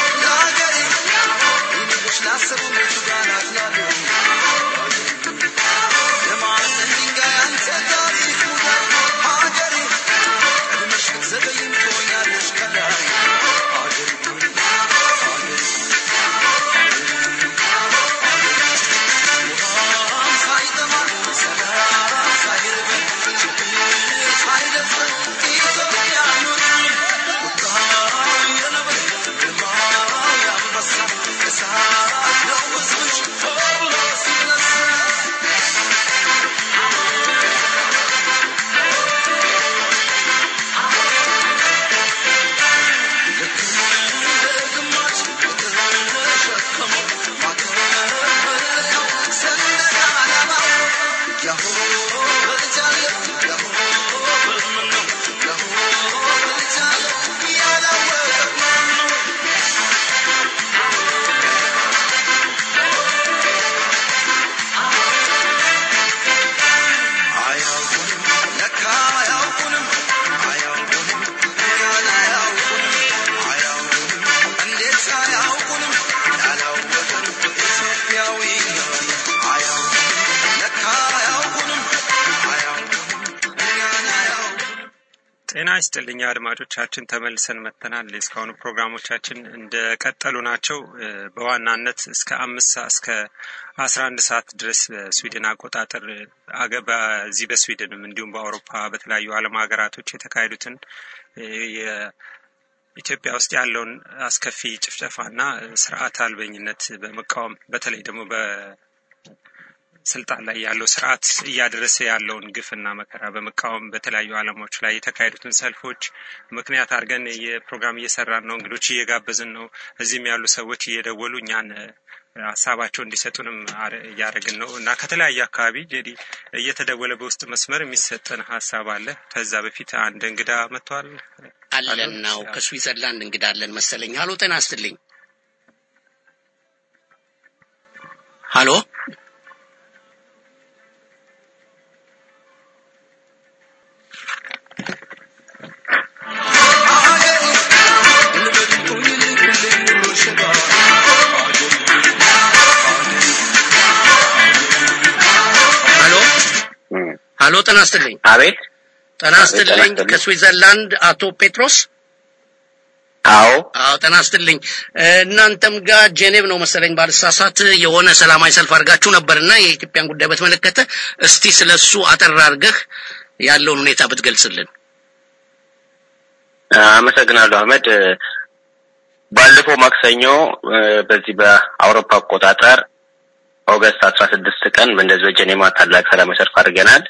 ጤና ይስጥልኝ አድማጮቻችን ተመልሰን መጥተናል። እስካሁን ፕሮግራሞቻችን እንደቀጠሉ ናቸው። በዋናነት እስከ አምስት ሰዓት እስከ አስራ አንድ ሰዓት ድረስ በስዊድን አቆጣጠር አገባ እዚህ በስዊድንም እንዲሁም በአውሮፓ በተለያዩ ዓለም ሀገራቶች የተካሄዱትን የኢትዮጵያ ውስጥ ያለውን አስከፊ ጭፍጨፋና ስርዓት አልበኝነት በመቃወም በተለይ ደግሞ በ ስልጣን ላይ ያለው ስርዓት እያደረሰ ያለውን ግፍና መከራ በመቃወም በተለያዩ ዓለሞች ላይ የተካሄዱትን ሰልፎች ምክንያት አድርገን የፕሮግራም እየሰራን ነው። እንግዶች እየጋበዝን ነው። እዚህም ያሉ ሰዎች እየደወሉ እኛን ሐሳባቸውን እንዲሰጡንም እያደረግን ነው እና ከተለያየ አካባቢ ጄዲ እየተደወለ በውስጥ መስመር የሚሰጠን ሐሳብ አለ። ከዛ በፊት አንድ እንግዳ መጥቷል አለን ነው ከስዊዘርላንድ እንግዳ አለን መሰለኝ። ሃሎ ጤና ይስጥልኝ። ሃሎ ሃሎ ጤና ይስጥልኝ። አቤት ጤና ይስጥልኝ። ከስዊዘርላንድ አቶ ጴጥሮስ? አዎ አዎ ጤና ይስጥልኝ። እናንተም ጋር ጄኔቭ ነው መሰለኝ ባልሳሳት የሆነ ሰላማዊ ሰልፍ አድርጋችሁ ነበርና የኢትዮጵያን ጉዳይ በተመለከተ እስቲ ስለሱ አጠር አድርገህ ያለውን ሁኔታ ብትገልጽልን። አመሰግናለሁ አህመድ። ባለፈው ማክሰኞ በዚህ በአውሮፓ አቆጣጠር ኦገስት አስራ ስድስት ቀን በእንደዚህ በጄኔቫ ታላቅ ሰላማዊ ሰልፍ አድርገናል።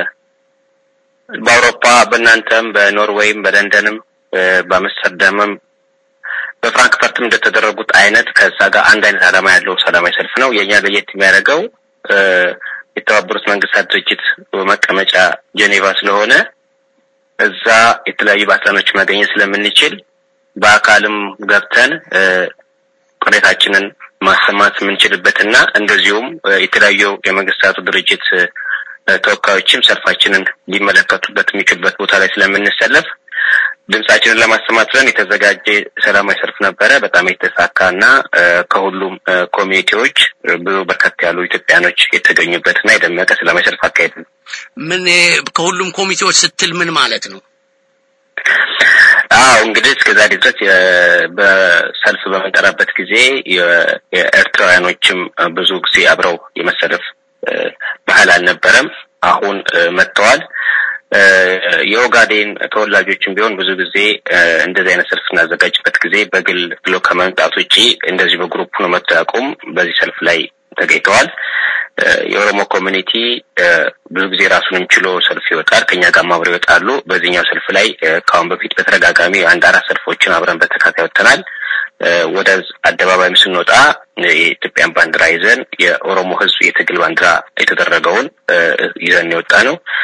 በአውሮፓ በእናንተም በኖርዌይም በለንደንም በአምስተርዳምም በፍራንክፈርትም እንደተደረጉት አይነት ከዛ ጋር አንድ አይነት ዓላማ ያለው ሰላማዊ ሰልፍ ነው። የኛ ለየት የሚያደርገው የተባበሩት መንግስታት ድርጅት መቀመጫ ጄኔቫ ስለሆነ እዛ የተለያዩ ባለስልጣኖች ማግኘት ስለምንችል በአካልም ገብተን ቅሬታችንን ማሰማት የምንችልበትና እንደዚሁም የተለያዩ የመንግስታቱ ድርጅት ተወካዮችም ሰልፋችንን ሊመለከቱበት የሚችሉበት ቦታ ላይ ስለምንሰለፍ ድምጻችንን ለማሰማት ብለን የተዘጋጀ ሰላማዊ ሰልፍ ነበረ። በጣም የተሳካና ከሁሉም ኮሚኒቲዎች ብዙ በርከት ያሉ ኢትዮጵያኖች የተገኙበትና የደመቀ ሰላማዊ ሰልፍ አካሄድን። ምን ከሁሉም ኮሚቴዎች ስትል ምን ማለት ነው? አዎ እንግዲህ እስከዛሬ ድረስ በሰልፍ በመንጠራበት ጊዜ የኤርትራውያኖችም ብዙ ጊዜ አብረው የመሰለፍ ባህል አልነበረም። አሁን መጥተዋል። የኦጋዴን ተወላጆችም ቢሆን ብዙ ጊዜ እንደዚህ አይነት ሰልፍ እናዘጋጅበት ጊዜ በግል ብሎ ከመምጣት ውጪ እንደዚህ በግሩፕ ነው መጣቁም በዚህ ሰልፍ ላይ ተገኝተዋል። የኦሮሞ ኮሚኒቲ ብዙ ጊዜ ራሱንም ችሎ ሰልፍ ይወጣል፣ ከኛ ጋር ማብረው ይወጣሉ። በዚህኛው ሰልፍ ላይ ካሁን በፊት በተደጋጋሚ አንድ አራት ሰልፎችን አብረን በተከታታይ ወጥተናል። ወደ አደባባይ ስንወጣ የኢትዮጵያን ባንዲራ ይዘን የኦሮሞ ህዝብ የትግል ባንዲራ የተደረገውን ይዘን የወጣ ነው።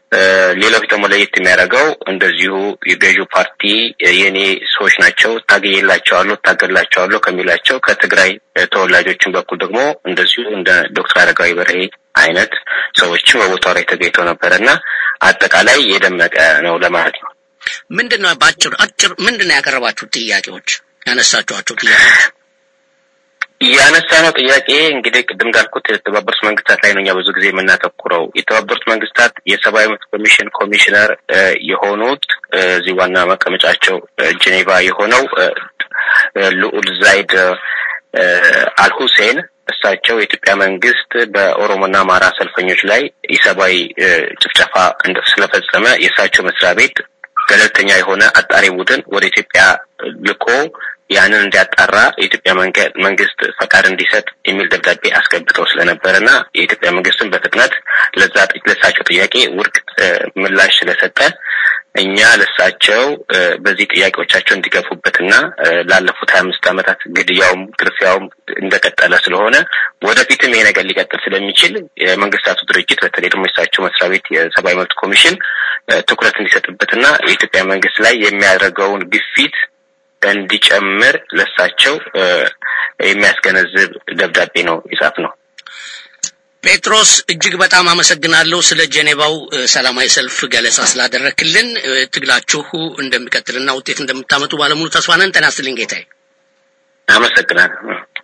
ሌላው ደግሞ ለየት የሚያደርገው እንደዚሁ የገዢው ፓርቲ የኔ ሰዎች ናቸው ታገየላቸዋለሁ ታገላቸዋለሁ ከሚላቸው ከትግራይ ተወላጆችን በኩል ደግሞ እንደዚሁ እንደ ዶክተር አረጋዊ በርሄ አይነት ሰዎች በቦታው ላይ ተገኝተው ነበርና አጠቃላይ የደመቀ ነው ለማለት ነው። ምንድነው ባጭር አጭር ምንድነው ያቀረባችሁት ጥያቄዎች ያነሳችኋቸው ጥያቄዎች? ያነሳነው ጥያቄ እንግዲህ ቅድም እንዳልኩት የተባበሩት መንግስታት ላይ ነው እኛ ብዙ ጊዜ የምናተኩረው። የተባበሩት መንግስታት የሰብአዊ መብት ኮሚሽን ኮሚሽነር የሆኑት እዚህ ዋና መቀመጫቸው ጄኔቫ የሆነው ልዑል ዛይድ አልሁሴን እሳቸው የኢትዮጵያ መንግስት በኦሮሞና አማራ ሰልፈኞች ላይ የሰብአዊ ጭፍጨፋ ስለፈጸመ የእሳቸው መስሪያ ቤት ገለልተኛ የሆነ አጣሪ ቡድን ወደ ኢትዮጵያ ልኮ ያንን እንዲያጣራ የኢትዮጵያ መንግስት ፈቃድ እንዲሰጥ የሚል ደብዳቤ አስገብተው ስለነበርና የኢትዮጵያ መንግስትን በፍጥነት ለዛ ለሳቸው ጥያቄ ውድቅ ምላሽ ስለሰጠ እኛ ለሳቸው በዚህ ጥያቄዎቻቸው እንዲገፉበትና ላለፉት ሀያ አምስት አመታት ግድያውም ግርፊያውም እንደቀጠለ ስለሆነ ወደፊትም ይሄ ነገር ሊቀጥል ስለሚችል የመንግስታቱ ድርጅት በተለይ ደግሞ የሳቸው መስሪያ ቤት የሰብአዊ መብት ኮሚሽን ትኩረት እንዲሰጥበትና የኢትዮጵያ መንግስት ላይ የሚያደርገውን ግፊት እንዲጨምር ለሳቸው የሚያስገነዝብ ደብዳቤ ነው የጻፍነው። ጴጥሮስ እጅግ በጣም አመሰግናለሁ ስለ ጄኔቫው ሰላማዊ ሰልፍ ገለጻ ስላደረክልን። ትግላችሁ እንደሚቀጥልና ውጤት እንደምታመጡ ባለሙሉ ተስፋ ነን። ጤና ይስጥልኝ ጌታዬ። አመሰግናለሁ።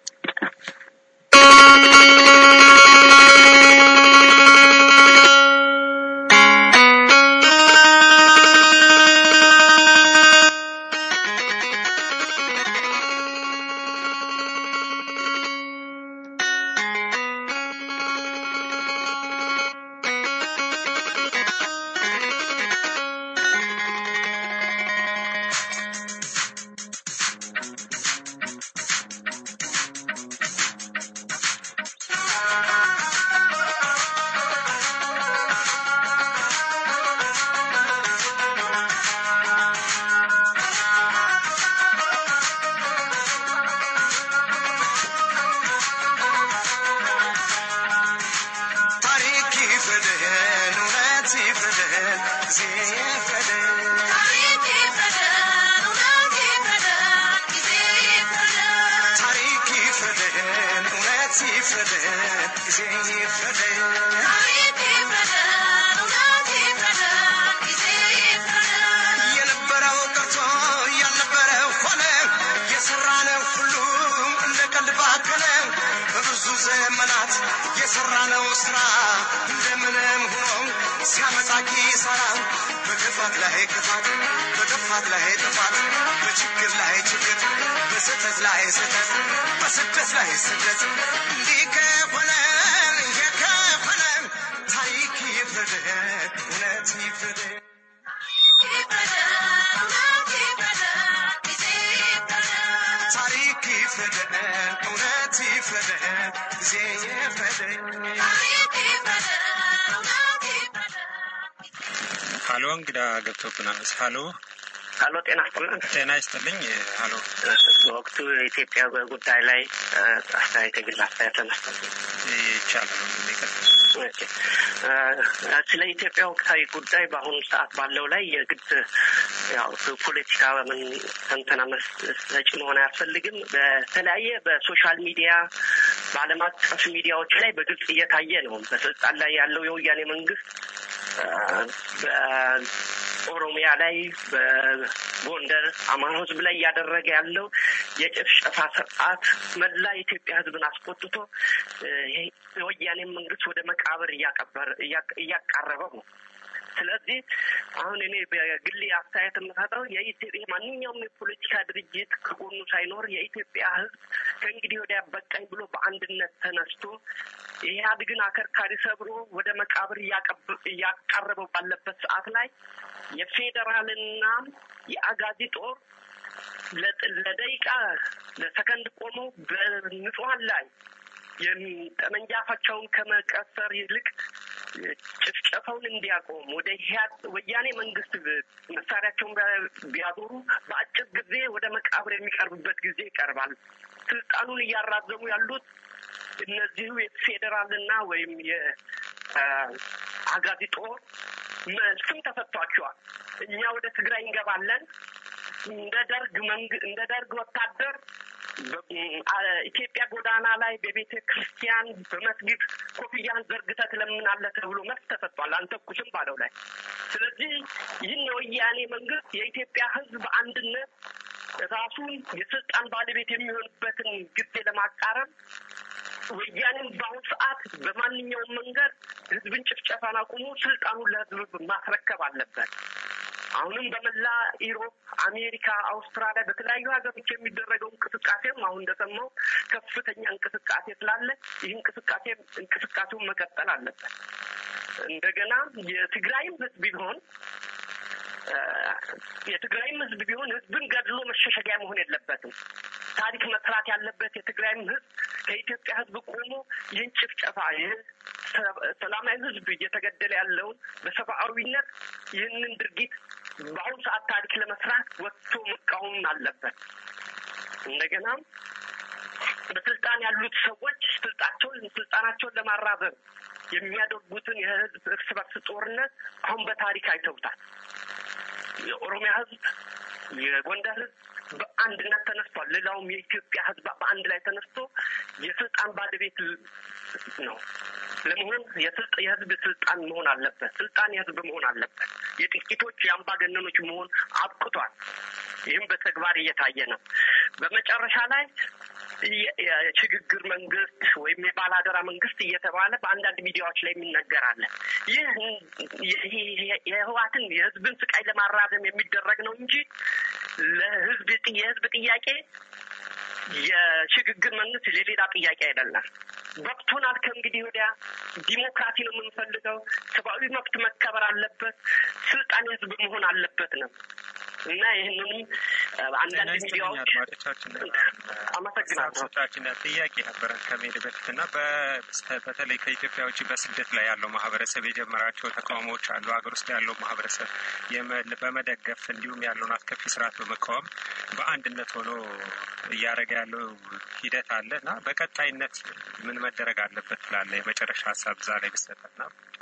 ሃሎ እንግዳ ገብቶብናል። ሃሎ ሃሎ ጤና ይስጥልኝ። ጤና ይስጥልኝ። ሃሎ ወቅቱ የኢትዮጵያ ጉዳይ ላይ አስተያየት ግል አስተያየት ለመስጠት ይቻላል ነው የሚቀጥለው። ኦኬ ስለ ኢትዮጵያ ወቅታዊ ጉዳይ በአሁኑ ሰዓት ባለው ላይ የግድ ያው ፖለቲካ ምን ተንተና መስጠት መሆን አያስፈልግም። በተለያየ በሶሻል ሚዲያ በዓለም አቀፍ ሚዲያዎች ላይ በግልጽ እየታየ ነው በስልጣን ላይ ያለው የወያኔ መንግስት በኦሮሚያ ላይ በጎንደር አማራ ህዝብ ላይ ያደረገ ያለው የጭፍጨፋ ስርዓት መላ ኢትዮጵያ ህዝብን አስቆጥቶ የወያኔ መንግስት ወደ መቃብር እያቀበረ እያቀረበው ነው። ስለዚህ አሁን እኔ በግል አስተያየት የምሰጠው የኢትዮጵያ ማንኛውም የፖለቲካ ድርጅት ከጎኑ ሳይኖር የኢትዮጵያ ህዝብ ከእንግዲህ ወዲያ በቃኝ ብሎ በአንድነት ተነስቶ ኢህአዴግን አከርካሪ ሰብሮ ወደ መቃብር እያቀረበው ባለበት ሰዓት ላይ የፌዴራልና የአጋዚ ጦር ለደቂቃ ለሰከንድ ቆሞ በንጹሃን ላይ የጠመንጃቸውን ከመቀሰር ይልቅ ጭፍጨፋውን እንዲያቆም ወደ ወያኔ መንግስት መሳሪያቸውን ቢያዞሩ በአጭር ጊዜ ወደ መቃብር የሚቀርብበት ጊዜ ይቀርባል። ስልጣኑን እያራዘሙ ያሉት እነዚሁ የፌዴራልና ወይም የአጋዚ ጦር መልስም ተሰጥቷቸዋል። እኛ ወደ ትግራይ እንገባለን እንደ ደርግ መንግ እንደ ደርግ ወታደር ኢትዮጵያ ጎዳና ላይ በቤተ ክርስቲያን በመስጊድ ኮፍያን ዘርግተህ ትለምናለህ ተብሎ መልስ ተሰጥቷል። አንተኩስም ባለው ላይ። ስለዚህ ይህን የወያኔ መንግስት የኢትዮጵያ ህዝብ በአንድነት ራሱን የስልጣን ባለቤት የሚሆንበትን ጊዜ ለማቃረብ ወያኔን በአሁኑ ሰዓት በማንኛውም መንገድ ህዝብን ጭፍጨፋን አቁሞ ስልጣኑን ለህዝብ ማስረከብ አለበት። አሁንም በመላ ኢሮፕ፣ አሜሪካ፣ አውስትራሊያ በተለያዩ ሀገሮች የሚደረገው እንቅስቃሴም አሁን እንደሰማው ከፍተኛ እንቅስቃሴ ስላለ ይህ እንቅስቃሴ እንቅስቃሴውን መቀጠል አለበት። እንደገና የትግራይም ህዝብ ቢሆን የትግራይም ህዝብ ቢሆን ህዝብን ገድሎ መሸሸጊያ መሆን የለበትም። ታሪክ መስራት ያለበት የትግራይም ህዝብ ከኢትዮጵያ ህዝብ ቆሞ ይህን ጭፍጨፋ ይህ ሰላማዊ ህዝብ እየተገደለ ያለውን በሰብአዊነት ይህንን ድርጊት በአሁኑ ሰዓት ታሪክ ለመስራት ወጥቶ መቃወም አለበት። እንደገና በስልጣን ያሉት ሰዎች ስልጣቸውን ስልጣናቸውን ለማራዘም የሚያደርጉትን የህዝብ እርስ በርስ ጦርነት አሁን በታሪክ አይተውታል። የኦሮሚያ ህዝብ የጎንደር ህዝብ በአንድነት ተነስቷል። ሌላውም የኢትዮጵያ ህዝብ በአንድ ላይ ተነስቶ የስልጣን ባለቤት ነው ለመሆን የስልጣ የህዝብ ስልጣን መሆን አለበት። ስልጣን የህዝብ መሆን አለበት። የጥቂቶች የአምባገነኖች መሆን አብቅቷል። ይህም በተግባር እየታየ ነው። በመጨረሻ ላይ የሽግግር መንግስት ወይም የባላደራ መንግስት እየተባለ በአንዳንድ ሚዲያዎች ላይ የሚነገራል። ይህ የህዋትን የህዝብን ስቃይ ለማራዘም የሚደረግ ነው እንጂ ለህዝብ የህዝብ ጥያቄ የሽግግር መንግስት ለሌላ ጥያቄ አይደለም። ወቅቱናል። ከእንግዲህ ወዲያ ዲሞክራሲ ነው የምንፈልገው። ሰብአዊ መብት መከበር አለበት። ስልጣን የህዝብ መሆን አለበት ነው እና ይህንንም አንዳንድ ሚዲያዎች አመሰግናለሁ። ጥያቄ ነበረን ከመሄድ በፊትና በተለይ ከኢትዮጵያ ውጭ በስደት ላይ ያለው ማህበረሰብ የጀመራቸው ተቃውሞዎች አሉ። ሀገር ውስጥ ያለው ማህበረሰብ በመደገፍ እንዲሁም ያለውን አስከፊ ስርዓት በመቃወም በአንድነት ሆኖ እያደረገ ያለው ሂደት አለ እና በቀጣይነት ምን መደረግ አለበት ትላለህ? የመጨረሻ ሀሳብ እዛ ላይ ብትሰጠና።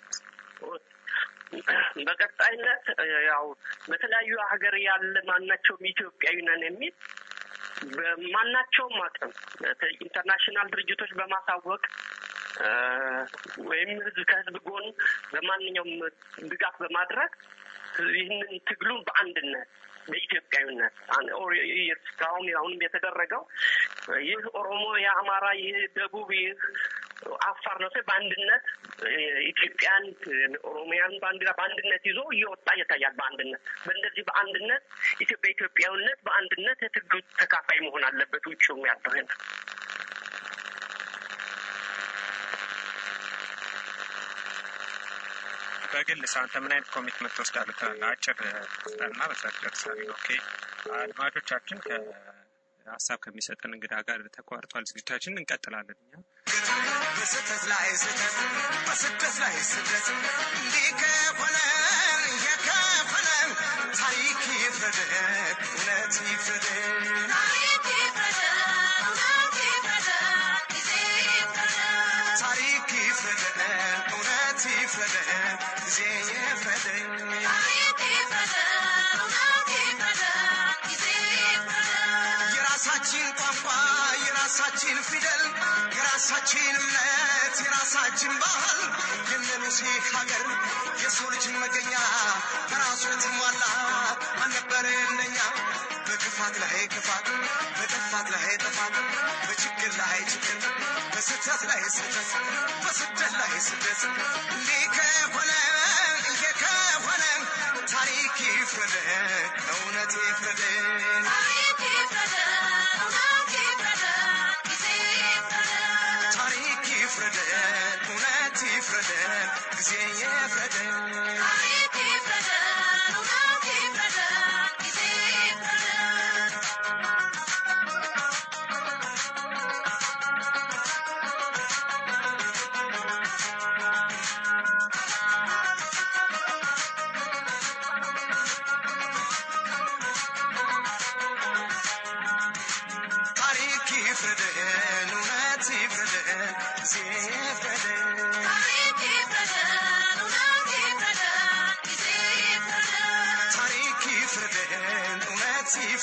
በቀጣይነት ያው በተለያዩ ሀገር ያለ ማናቸውም ኢትዮጵያዊ ነን የሚል በማናቸውም አቅም ኢንተርናሽናል ድርጅቶች በማሳወቅ ወይም ህዝብ ከህዝብ ጎን በማንኛውም ድጋፍ በማድረግ ይህንን ትግሉን በአንድነት በኢትዮጵያዊነት እስካሁን አሁንም የተደረገው ይህ ኦሮሞ፣ የአማራ፣ ይህ ደቡብ፣ ይህ አፋር ነው በአንድነት ኢትዮጵያን ኦሮሚያን ባንዲራ በአንድነት ይዞ እየወጣ ይታያል። በአንድነት በእንደዚህ በአንድነት ኢትዮጵያ ኢትዮጵያዊነት በአንድነት የትግሉ ተካፋይ መሆን አለበት። ውጭውም ያለው ይሄን በግል አንተ ምን አይነት ኮሚትመንት ትወስዳለህ? አጭር እና በሳጭር ሳቢ ኦኬ። አድማጮቻችን ከሀሳብ ከሚሰጠን እንግዳ ጋር ተቋርጧል። ዝግጅታችን እንቀጥላለን። እኛ በስደት ላይ ስደት በስደት ላይ ስደት ሊከፈለ የከፈለ ታሪክ ይፍረድ እውነት ይፍረድ ታሪክ ይፍረድ እውነት ይፍረድ ጊዜ ይፍረድ ታሪክ ይፍረድ እውነት ይፍረድ ጊዜ ይፍረድ ታሪክ ይፍረድ እውነት ይፍረድ ጊዜ ይፍረድ የራሳችን ቋንቋ የራሳችን ፊደል የራሳችን እምነት የራሳችን ባህል የነሙሴ ሀገር የሰው ልጅ መገኛ በራሱ የተሟላ አልነበረ እንደኛ በክፋት ላይ ክፋት በጥፋት ላይ ጥፋት በችግር ላይ ችግር በስደት ላይ ስደት በስደት ላይ ስደት እንዲህ ከሆነ ይሄ ከሆነ ታሪክ ይፍረድ እውነት ይፍረድ ታሪክ ይፍረድ እውነት ይፍረድ ጊዜ ይፍረድ ታሪክ ይፍረድ እውነት ይፍረድ ጊዜ ይፍረድ ታሪክ ይፍረድ እውነት ይፍረድ ጊዜ ይፍረድ ታሪክ ይፍረድ እውነት ይፍረድ ጊዜ ይፍረድ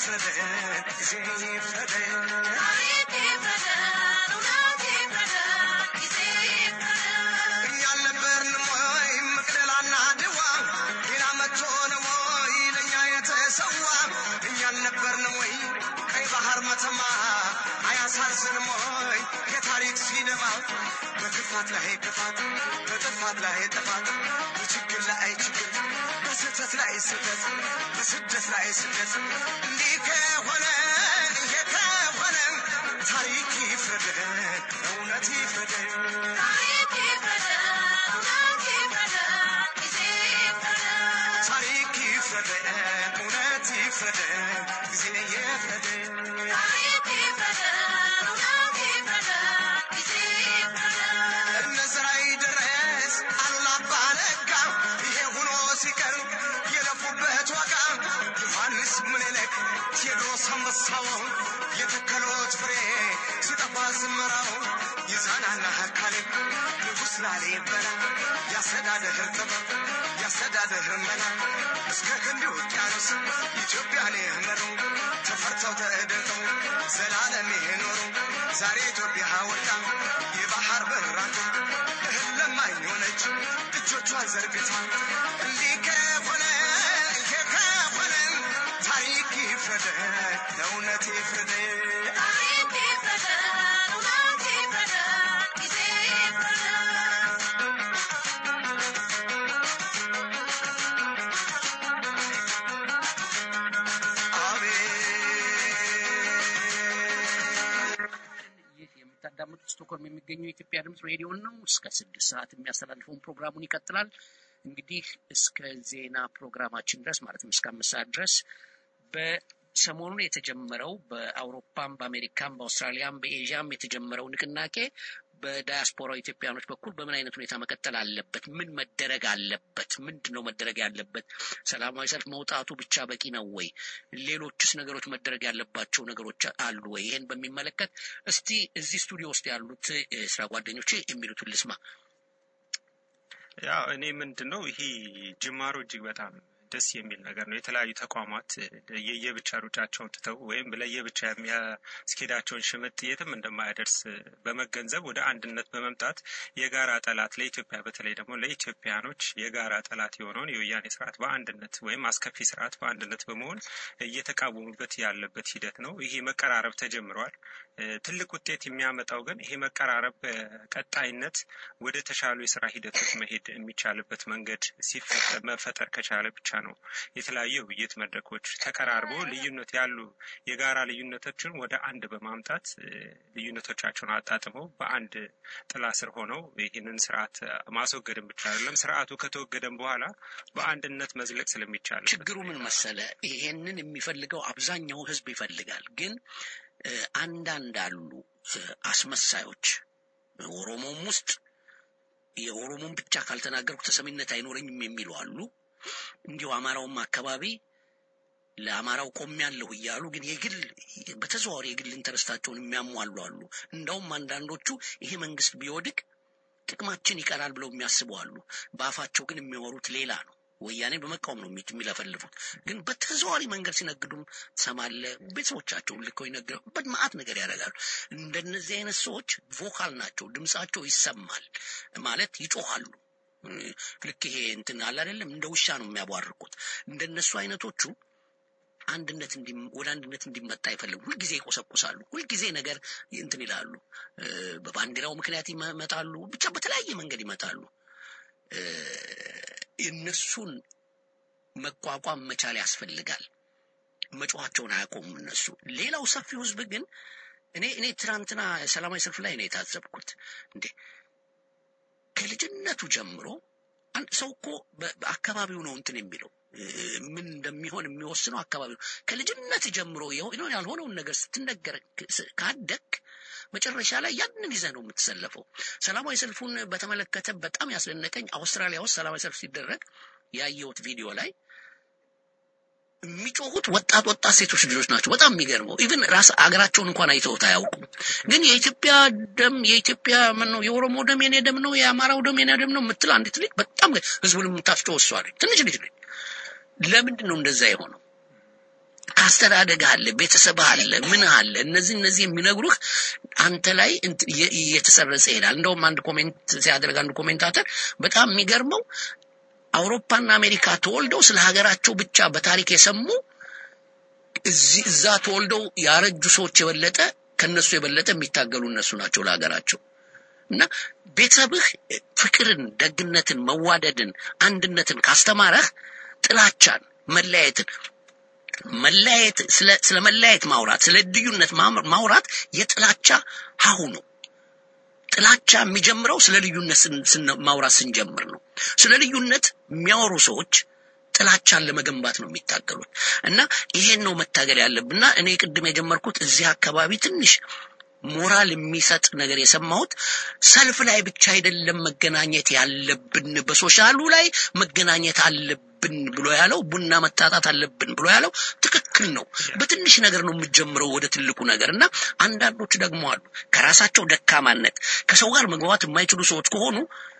ይፍረደን ጊዜ ይፍረደን ታሪክ ይፍረደን እውነት ይፍረደን ጊዜ ይፍረደን እኛ አልነበርንም ወይ መቅደላና ድዋ ሌላ መጥቶ ነው ወይ ለእኛ የተሰዋ እኛ አልነበርንም ወይ ቀይ ባህር መተማ አያሳዝንም ወይ የታሪክ ሲነማ በክፋት ላይ ክፋት በጥፋት ላይ ጥፋት በችግር ላይ ችግር በስህተት ላይ ስህተት በስደት ላይ ስደት እንዲህ ከሆነ ይሄ ከሆነ ታሪክ ይፍረደን እውነት ይፍረደን ታሪክ ይፍረደን እውነት ይፍረደን ጊዜ ይፍረደን ታሪክ ይፍረደን እውነት ይፍረደን ጊዜ ይፍረደን ታሪክ ይፍረደን እውነት ይፍረደን ጊዜ ይፍረደን እነዝራይ ድረስ አሉላ አባ ነጋ ይሄ ሆኖ ሲቀር የለፉበት ዋጋ ዮሐንስ ምኒልክ ቴዎድሮስ አንበሳው የተከሎት ፍሬ ሲጠፋ ዝመራው ይዛናና ካሌብ ንጉሥ ላሊበላ ያስተዳደር ጥበብ ያስተዳደር መላ እስከ ክንድ ውቅያኖስ ኢትዮጵያን የመሩ ተፈርተው ተደንቀው ዘላለም የኖሩ ዛሬ ኢትዮጵያ ወጣ የባህር በራታ እህል ለማኝ ሆነች እጆቿን ዘርግታ እንዲህ ከሆነ ይሄ ከሆነ ታሪክ ይፍረደን እውነት ይፍረደን ታሪክ ይፍረደን እውነት ይፍረደን ጊዜ የምታዳምጡት ስቶክሆልም የሚገኘው የኢትዮጵያ ድምጽ ሬዲዮ ነው። እስከ ስድስት ሰዓት የሚያስተላልፈውን ፕሮግራሙን ይቀጥላል። እንግዲህ እስከ ዜና ፕሮግራማችን ድረስ ማለትም እስከ አምስት ሰዓት ድረስ በሰሞኑን የተጀመረው በአውሮፓም በአሜሪካም በአውስትራሊያም በኤዥያም የተጀመረው ንቅናቄ በዳያስፖራ ኢትዮጵያኖች በኩል በምን አይነት ሁኔታ መቀጠል አለበት? ምን መደረግ አለበት? ምንድነው መደረግ ያለበት? ሰላማዊ ሰልፍ መውጣቱ ብቻ በቂ ነው ወይ? ሌሎችስ ነገሮች መደረግ ያለባቸው ነገሮች አሉ ወይ? ይሄን በሚመለከት እስቲ እዚህ ስቱዲዮ ውስጥ ያሉት ስራ ጓደኞቼ የሚሉትን ልስማ። ያው እኔ ምንድነው ይሄ ጅማሮ እጅግ በጣም ደስ የሚል ነገር ነው። የተለያዩ ተቋማት የየብቻ ሩጫቸውን ትተው ወይም ለየብቻ የሚያስኬዳቸውን ሽምጥ የትም እንደማያደርስ በመገንዘብ ወደ አንድነት በመምጣት የጋራ ጠላት ለኢትዮጵያ በተለይ ደግሞ ለኢትዮጵያኖች የጋራ ጠላት የሆነውን የወያኔ ስርዓት በአንድነት ወይም አስከፊ ስርዓት በአንድነት በመሆን እየተቃወሙበት ያለበት ሂደት ነው። ይሄ መቀራረብ ተጀምሯል። ትልቅ ውጤት የሚያመጣው ግን ይሄ መቀራረብ ቀጣይነት ወደ ተሻሉ የስራ ሂደቶች መሄድ የሚቻልበት መንገድ ሲፈጠር መፈጠር ከቻለ ብቻ ነው። የተለያዩ ውይይት መድረኮች ተቀራርቦ ልዩነት ያሉ የጋራ ልዩነቶችን ወደ አንድ በማምጣት ልዩነቶቻቸውን አጣጥመው በአንድ ጥላ ስር ሆነው ይህንን ስርዓት ማስወገድም ብቻ አይደለም ስርዓቱ ከተወገደም በኋላ በአንድነት መዝለቅ ስለሚቻል ችግሩ ምን መሰለ ይሄንን የሚፈልገው አብዛኛው ህዝብ ይፈልጋል ግን አንዳንድ አሉ አስመሳዮች ኦሮሞም ውስጥ የኦሮሞን ብቻ ካልተናገርኩ ተሰሚነት አይኖርኝም የሚሉ አሉ እንዲሁ አማራውም አካባቢ ለአማራው ቆም ያለው ይያሉ ግን የግል በተዘዋዋሪ የግል ኢንተረስታቸውን የሚያሟሉ አሉ እንደውም አንዳንዶቹ ይሄ መንግስት ቢወድቅ ጥቅማችን ይቀራል ብለው የሚያስቡ አሉ በአፋቸው ግን የሚያወሩት ሌላ ነው ወያኔ በመቃወም ነው የሚለፈልፉት ግን በተዘዋዋሪ መንገድ ሲነግዱም ሰማለ ቤተሰቦቻቸው ልከው ይነግሩ በማአት ነገር ያደርጋሉ እንደነዚህ አይነት ሰዎች ቮካል ናቸው ድምጻቸው ይሰማል ማለት ይጮሃሉ ልክ ይሄ እንትን አለ አይደለም እንደ ውሻ ነው የሚያቧርቁት እንደነሱ አይነቶቹ አንድነት እንዲ ወደ አንድነት እንዲመጣ ይፈልጉ ሁሉ ጊዜ ይቆሰቁሳሉ ሁሉ ጊዜ ነገር እንትን ይላሉ በባንዲራው ምክንያት ይመጣሉ ብቻ በተለያየ መንገድ ይመጣሉ እነሱን መቋቋም መቻል ያስፈልጋል መጮሃቸውን አያቆሙም እነሱ ሌላው ሰፊው ህዝብ ግን እኔ እኔ ትራንትና ሰላማዊ ሰልፍ ላይ ነው የታዘብኩት እንዴ ከልጅነቱ ጀምሮ አንድ ሰው እኮ በአካባቢው ነው እንትን የሚለው ምን እንደሚሆን የሚወስነው አካባቢው ከልጅነት ጀምሮ ይሆን ያልሆነውን ነገር ስትነገር ካደክ መጨረሻ ላይ ያንን ይዘህ ነው የምትሰለፈው ሰላማዊ ሰልፉን በተመለከተ በጣም ያስደነቀኝ አውስትራሊያ ውስጥ ሰላማዊ ሰልፍ ሲደረግ ያየሁት ቪዲዮ ላይ የሚጮሁት ወጣት ወጣት ሴቶች ልጆች ናቸው በጣም የሚገርመው ኢቭን ራስ አገራቸውን እንኳን አይተውት አያውቁም ግን የኢትዮጵያ ደም የኢትዮጵያ ምን ነው የኦሮሞ ደም የኔ ደም ነው የአማራው ደም የኔ ደም ነው የምትል አንዲት ልጅ በጣም ህዝቡን የምታስጨውሷል ትንሽ ልጅ ነች ለምንድን ነው እንደዛ የሆነው አስተዳደግ አለ ቤተሰብ አለ ምን አለ እነዚህ እነዚህ የሚነግሩህ አንተ ላይ እየተሰረጸ ይላል እንደውም አንድ ኮሜንት ሲያደርግ አንድ ኮሜንታተር በጣም የሚገርመው አውሮፓና አሜሪካ ተወልደው ስለ ሀገራቸው ብቻ በታሪክ የሰሙ እዚህ እዛ ተወልደው ያረጁ ሰዎች የበለጠ ከነሱ የበለጠ የሚታገሉ እነሱ ናቸው ለሀገራቸው እና ቤተሰብህ ፍቅርን ደግነትን መዋደድን አንድነትን ካስተማረህ ጥላቻን መለያየትን መለያየት ስለ ስለ መለያየት ማውራት ስለ ልዩነት ማውራት የጥላቻ ሀሁ ነው ጥላቻ የሚጀምረው ስለ ልዩነት ማውራት ስንጀምር ነው ስለ ልዩነት የሚያወሩ ሰዎች ጥላቻን ለመገንባት ነው የሚታገሉት እና ይሄን ነው መታገል ያለብንና እኔ ቅድም የጀመርኩት እዚህ አካባቢ ትንሽ ሞራል የሚሰጥ ነገር የሰማሁት ሰልፍ ላይ ብቻ አይደለም መገናኘት ያለብን በሶሻሉ ላይ መገናኘት አለብን ብሎ ያለው ቡና መጣጣት አለብን ብሎ ያለው ትክክል ነው በትንሽ ነገር ነው የሚጀምረው ወደ ትልቁ ነገርና አንዳንዶች ደግሞ አሉ ከራሳቸው ደካማነት ከሰው ጋር መግባባት የማይችሉ ሰዎች ከሆኑ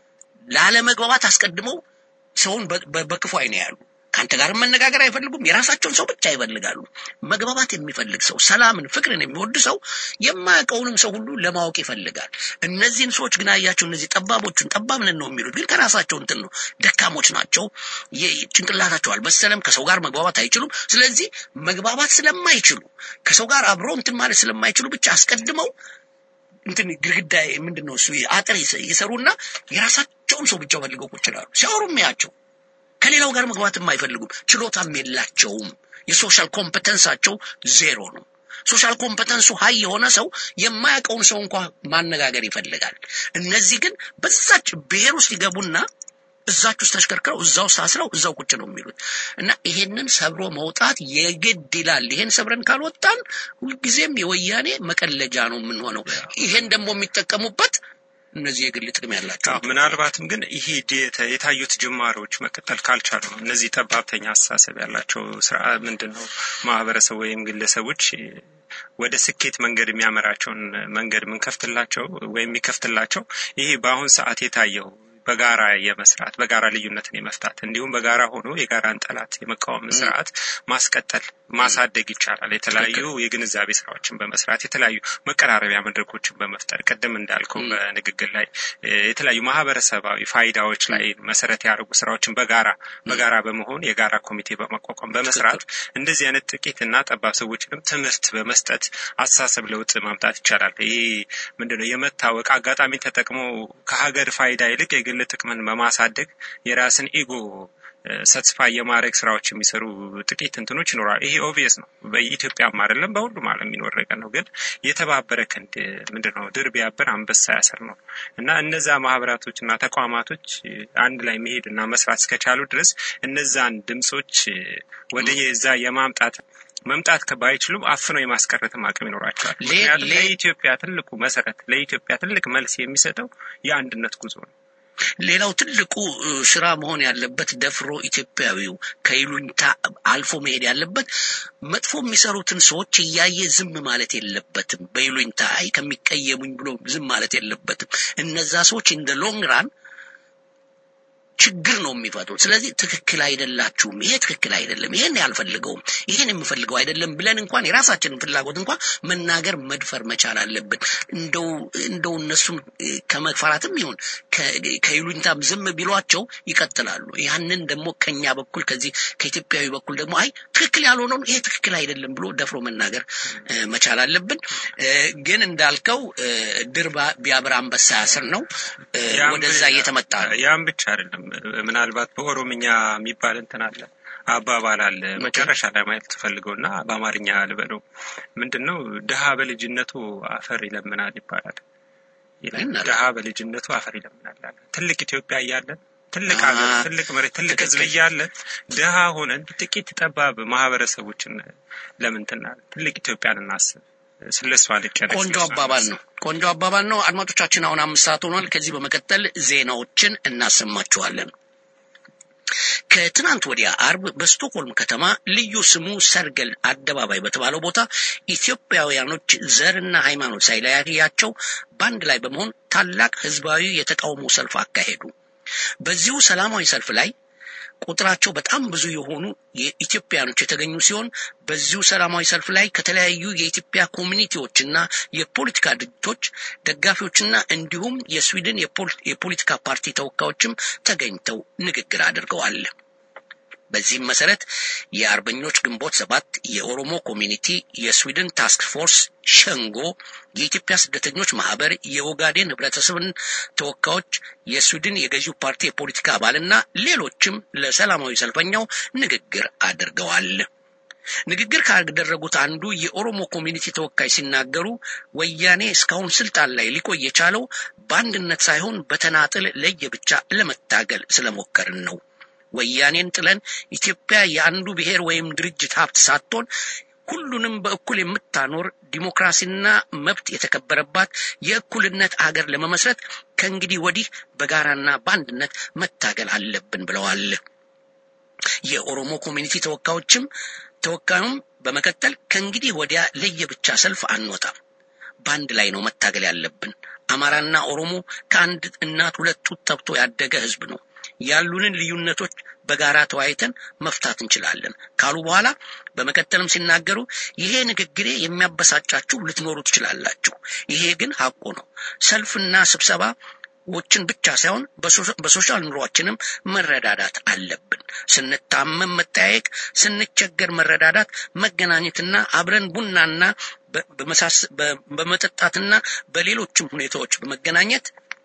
ላለ መግባባት አስቀድመው ሰውን በክፉ አይነ ያሉ ካንተ ጋር መነጋገር አይፈልጉም የራሳቸውን ሰው ብቻ ይፈልጋሉ መግባባት የሚፈልግ ሰው ሰላምን ፍቅርን የሚወድ ሰው የማያውቀውንም ሰው ሁሉ ለማወቅ ይፈልጋል እነዚህን ሰዎች ግን አያቸው እነዚህ ጠባቦችን ጠባብነን ነው የሚሉት ግን ከራሳቸው እንትን ነው ደካሞች ናቸው የጭንቅላታቸው አልበሰለም ከሰው ጋር መግባባት አይችሉም ስለዚህ መግባባት ስለማይችሉ ከሰው ጋር አብረው እንትን ማለት ስለማይችሉ ብቻ አስቀድመው እንትን ግርግዳ ምንድነው እሱ አጥር ይሰሩና የራሳቸውን ሰው ብቻ ፈልገው ቁጭ ይላሉ ሲያወሩም ያቸው ከሌላው ጋር መግባት የማይፈልጉም ችሎታም የላቸውም የሶሻል ኮምፒተንሳቸው ዜሮ ነው ሶሻል ኮምፒተንሱ ሃይ የሆነ ሰው የማያውቀውን ሰው እንኳን ማነጋገር ይፈልጋል እነዚህ ግን በዛች ብሔር ውስጥ ይገቡና እዛች ውስጥ ተሽከርከው እዛው ሳስረው እዛው ቁጭ ነው የሚሉት እና ይሄንን ሰብሮ መውጣት የግድ ይላል ይሄን ሰብረን ካልወጣን ሁልጊዜም የወያኔ መቀለጃ ነው ምን ሆነው ይሄን ደግሞ የሚጠቀሙበት እነዚህ የግል ጥቅም ያላቸው ምናልባትም ግን ይሄ የታዩት ጅማሮች መከተል ካልቻሉ ነው እነዚህ ጠባብተኛ አስተሳሰብ ያላቸው ስራ ምንድነው ማህበረሰብ ወይም ግለሰቦች ወደ ስኬት መንገድ የሚያመራቸውን መንገድ ምን ከፍትላቸው ወይም የሚከፍትላቸው ይሄ በአሁን ሰዓት የታየው በጋራ የመስራት በጋራ ልዩነትን የመፍታት እንዲሁም በጋራ ሆኖ የጋራን ጠላት የመቃወም ስርዓት ማስቀጠል ማሳደግ ይቻላል የተለያዩ የግንዛቤ ስራዎችን በመስራት የተለያዩ መቀራረቢያ መድረኮችን በመፍጠር ቀደም እንዳልከው በንግግር ላይ የተለያዩ ማህበረሰባዊ ፋይዳዎች ላይ መሰረት ያደረጉ ስራዎችን በጋራ በጋራ በመሆን የጋራ ኮሚቴ በማቋቋም በመስራት እንደዚህ አይነት ጥቂትና ጠባብ ሰዎችንም ትምህርት በመስጠት አስተሳሰብ ለውጥ ማምጣት ይቻላል ይሄ ምንድነው የመታወቅ አጋጣሚ ተጠቅሞ ከሀገር ፋይዳ ይልቅ የግል ጥቅምን በማሳደግ የራስን ኢጎ ሰትስፋይ የማድረግ ስራዎች የሚሰሩ ጥቂት እንትኖች ይኖራሉ ይሄ ኦብቪየስ ነው በኢትዮጵያም አይደለም በሁሉም ዓለም የሚኖር ነገር ነው ግን የተባበረ ክንድ ምንድነው ድር ቢያብር አንበሳ ያስር ነው እና እነዛ ማህበራቶችና ተቋማቶች አንድ ላይ መሄድና መስራት እስከቻሉ ድረስ እነዛን ድምጾች ወደ የዛ የማምጣት መምጣት ከባይችሉም አፍነው የማስቀረትም አቅም ይኖራቸዋል ምክንያቱም ለኢትዮጵያ ትልቁ መሰረት ለኢትዮጵያ ትልቅ መልስ የሚሰጠው የአንድነት ጉዞ ነው ሌላው ትልቁ ስራ መሆን ያለበት ደፍሮ ኢትዮጵያዊው ከይሉኝታ አልፎ መሄድ ያለበት መጥፎ የሚሰሩትን ሰዎች እያየ ዝም ማለት የለበትም በይሉኝታ አይ ከሚቀየሙኝ ብሎ ዝም ማለት የለበትም እነዛ ሰዎች in the long run ችግር ነው የሚፈጥሩት ስለዚህ ትክክል አይደላችሁም ይሄ ትክክል አይደለም ይሄን ያልፈልገውም ይሄን የምፈልገው አይደለም ብለን እንኳን የራሳችንን ፍላጎት እንኳን መናገር መድፈር መቻል አለብን እንደው እንደው እነሱም ከመግፋራትም ይሁን ከይሉኝታም ዝም ቢሏቸው ይቀጥላሉ ያንን ደግሞ ከኛ በኩል ከዚህ ከኢትዮጵያዊ በኩል ደግሞ አይ ትክክል ያልሆነው ይሄ ትክክል አይደለም ብሎ ደፍሮ መናገር መቻል አለብን ግን እንዳልከው ድርባ ቢያብራ አንበሳ ያስር ነው ወደዛ እየተመጣ ነው ያን ብቻ አይደለም ምናልባት በኦሮምኛ የሚባል እንትን አለ አባባል አለ መጨረሻ ላይ ማለት ተፈልገውና በአማርኛ ልበለው ምንድነው ደሃ በልጅነቱ አፈር ይለምናል ይባላል ደሃ በልጅነቱ አፈር ይለምናል ትልቅ ኢትዮጵያ ያያለን ትልቅ ሀገር ትልቅ መሬት ትልቅ ህዝብ ያያለን ደሃ ሆነን ጥቂት ጠባብ ማህበረሰቦችን ለምንትና ትልቅ ኢትዮጵያን እናስብ ስለሷል ይከለ ቆንጆ አባባል ነው ቆንጆ አባባል ነው አድማጮቻችን አሁን አምስት ሰዓት ሆኗል ከዚህ በመቀጠል ዜናዎችን እናሰማችኋለን ከትናንት ወዲያ አርብ በስቶክሆልም ከተማ ልዩ ስሙ ሰርገል አደባባይ በተባለው ቦታ ኢትዮጵያውያኖች ዘርና ሃይማኖት ሳይለያያቸው ባንድ ላይ በመሆን ታላቅ ህዝባዊ የተቃውሞ ሰልፍ አካሄዱ በዚሁ ሰላማዊ ሰልፍ ላይ ቁጥራቸው በጣም ብዙ የሆኑ የኢትዮጵያኖች የተገኙ ሲሆን በዚሁ ሰላማዊ ሰልፍ ላይ ከተለያዩ የኢትዮጵያ ኮሚኒቲዎችና የፖለቲካ ድርጅቶች ደጋፊዎችና እንዲሁም የስዊድን የፖለቲካ ፓርቲ ተወካዮችም ተገኝተው ንግግር አድርገዋል። በዚህም መሰረት የአርበኞች ግንቦት ሰባት የኦሮሞ ኮሚኒቲ የስዊድን ታስክ ፎርስ ሸንጎ የኢትዮጵያ ስደተኞች ማህበር የኦጋዴን ህብረተሰብን ተወካዮች የስዊድን የገዢው ፓርቲ የፖለቲካ አባልና ሌሎችም ለሰላማዊ ሰልፈኛው ንግግር አድርገዋል። ንግግር ካደረጉት አንዱ የኦሮሞ ኮሚኒቲ ተወካይ ሲናገሩ ወያኔ እስካሁን ስልጣን ላይ ሊቆይ የቻለው በአንድነት ሳይሆን በተናጠል ለየብቻ ለመታገል ስለሞከርን ነው። ወያኔን ጥለን ኢትዮጵያ የአንዱ ብሔር ወይም ድርጅት ሀብት ሳትሆን ሁሉንም በእኩል የምታኖር ዲሞክራሲና መብት የተከበረባት የእኩልነት ሀገር ለመመስረት ከእንግዲህ ወዲህ በጋራና በአንድነት መታገል አለብን ብለዋል። የኦሮሞ ኮሚኒቲ ተወካዮችም ተወካዩም በመቀጠል ከእንግዲህ ወዲያ ለየብቻ ሰልፍ አንወጣም፣ በአንድ ላይ ነው መታገል ያለብን። አማራና ኦሮሞ ከአንድ እናት ሁለት ጡት ተብቶ ያደገ ህዝብ ነው። ያሉንን ልዩነቶች በጋራ ተወያይተን መፍታት እንችላለን ካሉ በኋላ በመቀጠልም ሲናገሩ ይሄ ንግግሬ የሚያበሳጫችሁ ልትኖሩ ትችላላችሁ፣ ይሄ ግን ሐቁ ነው። ሰልፍና ስብሰባ ወችን ብቻ ሳይሆን በሶሻል ኑሯችንም መረዳዳት አለብን። ስንታመም መጠያየቅ፣ ስንቸገር መረዳዳት፣ መገናኘትና አብረን ቡናና በመጠጣትና በሌሎችም ሁኔታዎች በመገናኘት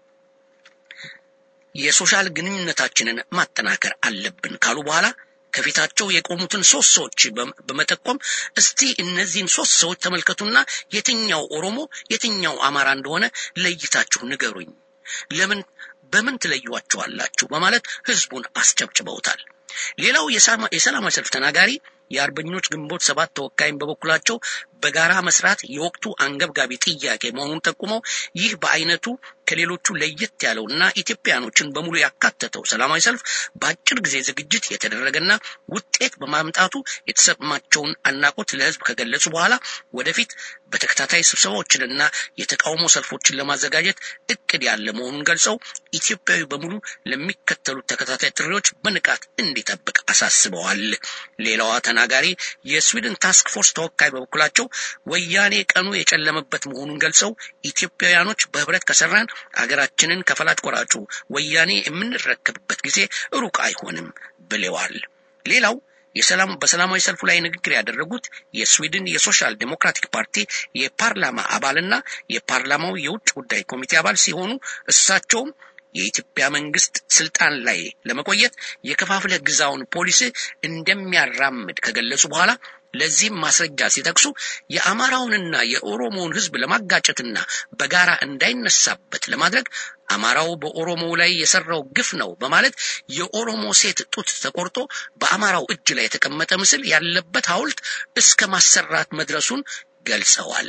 የሶሻል ግንኙነታችንን ማጠናከር አለብን ካሉ በኋላ ከፊታቸው የቆሙትን ሶስት ሰዎች በመጠቆም እስቲ እነዚህን ሶስት ሰዎች ተመልከቱና የትኛው ኦሮሞ የትኛው አማራ እንደሆነ ለይታችሁ ንገሩኝ፣ ለምን በምን ትለዩዋቸዋላችሁ በማለት ህዝቡን አስጨብጭበውታል። ሌላው የሰላማዊ ሰልፍ ተናጋሪ የአርበኞች ግንቦት ሰባት ተወካይን በበኩላቸው በጋራ መስራት የወቅቱ አንገብጋቢ ጥያቄ መሆኑን ጠቁመው ይህ በአይነቱ ከሌሎቹ ለየት ያለውና ኢትዮጵያኖችን በሙሉ ያካተተው ሰላማዊ ሰልፍ በአጭር ጊዜ ዝግጅት የተደረገና ውጤት በማምጣቱ የተሰማቸውን አድናቆት ለህዝብ ከገለጹ በኋላ ወደፊት በተከታታይ ስብሰባዎችንና የተቃውሞ ሰልፎችን ለማዘጋጀት እቅድ ያለ መሆኑን ገልጸው ኢትዮጵያዊ በሙሉ ለሚከተሉት ተከታታይ ጥሪዎች በንቃት እንዲጠብቅ አሳስበዋል። ሌላዋ ተናጋሪ የስዊድን ታስክ ፎርስ ተወካይ በበኩላቸው ወያኔ ቀኑ የጨለመበት መሆኑን ገልጸው ኢትዮጵያውያኖች በህብረት ከሰራን አገራችንን ከፈላጭ ቆራጩ ወያኔ የምንረከብበት ጊዜ ሩቅ አይሆንም ብለዋል። ሌላው የሰላም በሰላማዊ ሰልፉ ላይ ንግግር ያደረጉት የስዊድን የሶሻል ዲሞክራቲክ ፓርቲ የፓርላማ አባልና የፓርላማው የውጭ ጉዳይ ኮሚቴ አባል ሲሆኑ እሳቸውም የኢትዮጵያ መንግስት ስልጣን ላይ ለመቆየት የከፋፍለ ግዛውን ፖሊሲ እንደሚያራምድ ከገለጹ በኋላ ለዚህም ማስረጃ ሲጠቅሱ የአማራውንና የኦሮሞውን ህዝብ ለማጋጨትና በጋራ እንዳይነሳበት ለማድረግ አማራው በኦሮሞው ላይ የሰራው ግፍ ነው በማለት የኦሮሞ ሴት ጡት ተቆርጦ በአማራው እጅ ላይ የተቀመጠ ምስል ያለበት ሐውልት እስከ ማሰራት መድረሱን ገልጸዋል።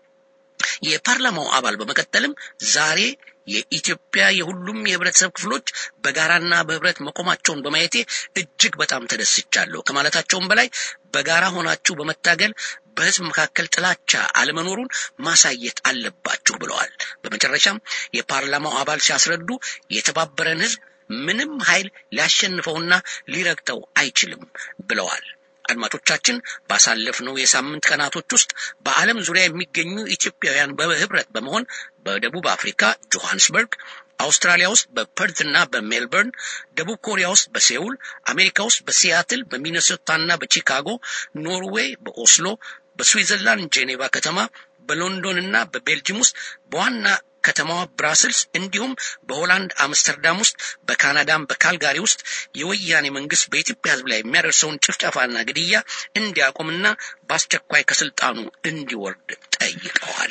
የፓርላማው አባል በመቀጠልም ዛሬ የኢትዮጵያ የሁሉም የህብረተሰብ ክፍሎች በጋራና በህብረት መቆማቸውን በማየቴ እጅግ በጣም ተደስቻለሁ ከማለታቸውም በላይ በጋራ ሆናችሁ በመታገል በህዝብ መካከል ጥላቻ አለመኖሩን ማሳየት አለባችሁ ብለዋል። በመጨረሻም የፓርላማው አባል ሲያስረዱ የተባበረን ህዝብ ምንም ኃይል ሊያሸንፈውና ሊረግጠው አይችልም ብለዋል። አድማጮቻችን ባሳለፍነው የሳምንት ቀናቶች ውስጥ በዓለም ዙሪያ የሚገኙ ኢትዮጵያውያን በህብረት በመሆን በደቡብ አፍሪካ ጆሃንስበርግ፣ አውስትራሊያ ውስጥ በፐርትና በሜልበርን፣ ደቡብ ኮሪያ ውስጥ በሴውል፣ አሜሪካ ውስጥ በሲያትል፣ በሚኒሶታና በቺካጎ፣ ኖርዌይ በኦስሎ፣ በስዊዘርላንድ ጄኔቫ ከተማ፣ በሎንዶንና በቤልጂየም ውስጥ በዋና ከተማዋ ብራስልስ እንዲሁም በሆላንድ አምስተርዳም ውስጥ በካናዳም በካልጋሪ ውስጥ የወያኔ መንግስት በኢትዮጵያ ህዝብ ላይ የሚያደርሰውን ጭፍጨፋና ግድያ እንዲያቆምና በአስቸኳይ ከስልጣኑ እንዲወርድ ጠይቀዋል።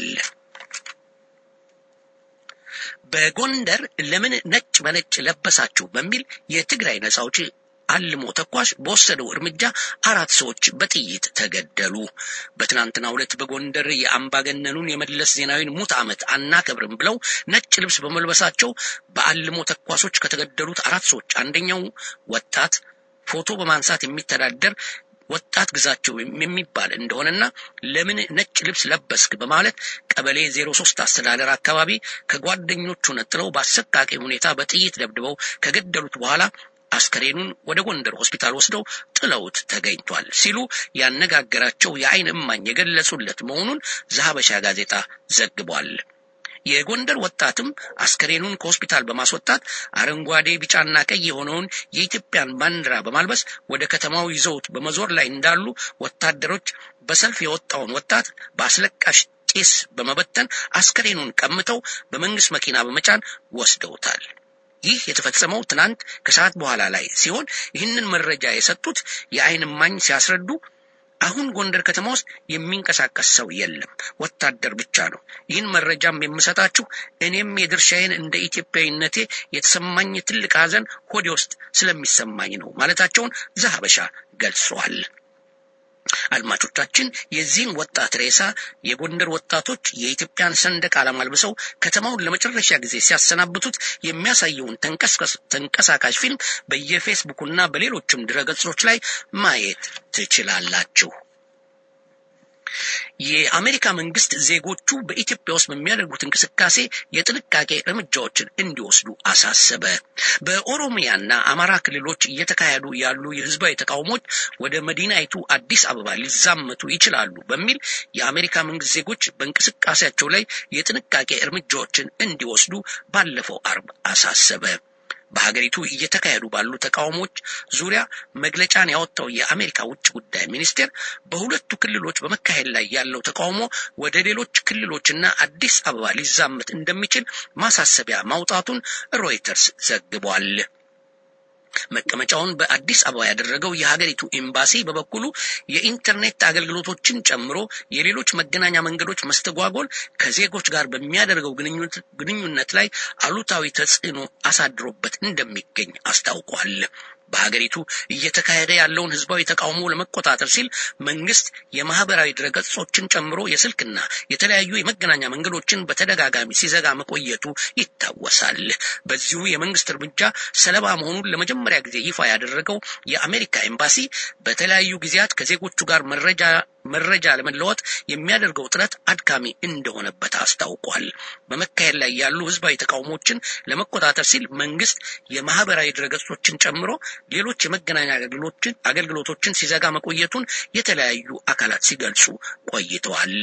በጎንደር ለምን ነጭ በነጭ ለበሳችሁ በሚል የትግራይ ነጻ አውጪ አልሞ ተኳሽ በወሰደው እርምጃ አራት ሰዎች በጥይት ተገደሉ። በትናንትናው ዕለት በጎንደር የአምባገነኑን የመለስ ዜናዊን ሙት ዓመት አናከብርም ብለው ነጭ ልብስ በመልበሳቸው በአልሞ ተኳሾች ከተገደሉት አራት ሰዎች አንደኛው ወጣት ፎቶ በማንሳት የሚተዳደር ወጣት ግዛቸው የሚባል እንደሆነና ለምን ነጭ ልብስ ለበስክ በማለት ቀበሌ ዜሮ ሶስት አስተዳደር አካባቢ ከጓደኞቹ ነጥለው በአሰቃቂ ሁኔታ በጥይት ደብድበው ከገደሉት በኋላ አስከሬኑን ወደ ጎንደር ሆስፒታል ወስደው ጥለውት ተገኝቷል ሲሉ ያነጋገራቸው የአይን እማኝ የገለጹለት መሆኑን ዘሐበሻ ጋዜጣ ዘግቧል። የጎንደር ወጣትም አስከሬኑን ከሆስፒታል በማስወጣት አረንጓዴ ቢጫና ቀይ የሆነውን የኢትዮጵያን ባንዲራ በማልበስ ወደ ከተማው ይዘውት በመዞር ላይ እንዳሉ ወታደሮች በሰልፍ የወጣውን ወጣት በአስለቃሽ ጭስ በመበተን አስከሬኑን ቀምተው በመንግስት መኪና በመጫን ወስደውታል። ይህ የተፈጸመው ትናንት ከሰዓት በኋላ ላይ ሲሆን ይህንን መረጃ የሰጡት የአይን እማኝ ሲያስረዱ አሁን ጎንደር ከተማ ውስጥ የሚንቀሳቀስ ሰው የለም፣ ወታደር ብቻ ነው። ይህን መረጃም የምሰጣችሁ እኔም የድርሻዬን እንደ ኢትዮጵያዊነቴ የተሰማኝ ትልቅ ሐዘን ሆዴ ውስጥ ስለሚሰማኝ ነው ማለታቸውን ዘሐበሻ ገልጸዋል። አድማጮቻችን የዚህን ወጣት ሬሳ የጎንደር ወጣቶች የኢትዮጵያን ሰንደቅ ዓላማ አልብሰው ከተማውን ለመጨረሻ ጊዜ ሲያሰናብቱት የሚያሳየውን ተንቀሳቃሽ ፊልም በየፌስቡክና በሌሎችም ድረገጾች ላይ ማየት ትችላላችሁ። የአሜሪካ መንግስት ዜጎቹ በኢትዮጵያ ውስጥ በሚያደርጉት እንቅስቃሴ የጥንቃቄ እርምጃዎችን እንዲወስዱ አሳሰበ። በኦሮሚያና አማራ ክልሎች እየተካሄዱ ያሉ የህዝባዊ ተቃውሞች ወደ መዲናይቱ አዲስ አበባ ሊዛመቱ ይችላሉ በሚል የአሜሪካ መንግስት ዜጎች በእንቅስቃሴያቸው ላይ የጥንቃቄ እርምጃዎችን እንዲወስዱ ባለፈው አርብ አሳሰበ። በሀገሪቱ እየተካሄዱ ባሉ ተቃውሞች ዙሪያ መግለጫን ያወጣው የአሜሪካ ውጭ ጉዳይ ሚኒስቴር በሁለቱ ክልሎች በመካሄድ ላይ ያለው ተቃውሞ ወደ ሌሎች ክልሎችና አዲስ አበባ ሊዛመት እንደሚችል ማሳሰቢያ ማውጣቱን ሮይተርስ ዘግቧል። መቀመጫውን በአዲስ አበባ ያደረገው የሀገሪቱ ኤምባሲ በበኩሉ የኢንተርኔት አገልግሎቶችን ጨምሮ የሌሎች መገናኛ መንገዶች መስተጓጎል ከዜጎች ጋር በሚያደርገው ግንኙነት ላይ አሉታዊ ተጽዕኖ አሳድሮበት እንደሚገኝ አስታውቋል። በሀገሪቱ እየተካሄደ ያለውን ህዝባዊ ተቃውሞ ለመቆጣጠር ሲል መንግስት የማህበራዊ ድረገጾችን ጨምሮ የስልክና የተለያዩ የመገናኛ መንገዶችን በተደጋጋሚ ሲዘጋ መቆየቱ ይታወሳል። በዚሁ የመንግስት እርምጃ ሰለባ መሆኑን ለመጀመሪያ ጊዜ ይፋ ያደረገው የአሜሪካ ኤምባሲ በተለያዩ ጊዜያት ከዜጎቹ ጋር መረጃ መረጃ ለመለወጥ የሚያደርገው ጥረት አድካሚ እንደሆነበት አስታውቋል። በመካሄድ ላይ ያሉ ህዝባዊ ተቃውሞችን ለመቆጣጠር ሲል መንግስት የማህበራዊ ድረገጾችን ጨምሮ ሌሎች የመገናኛ አገልግሎቶችን አገልግሎቶችን ሲዘጋ መቆየቱን የተለያዩ አካላት ሲገልጹ ቆይተዋል።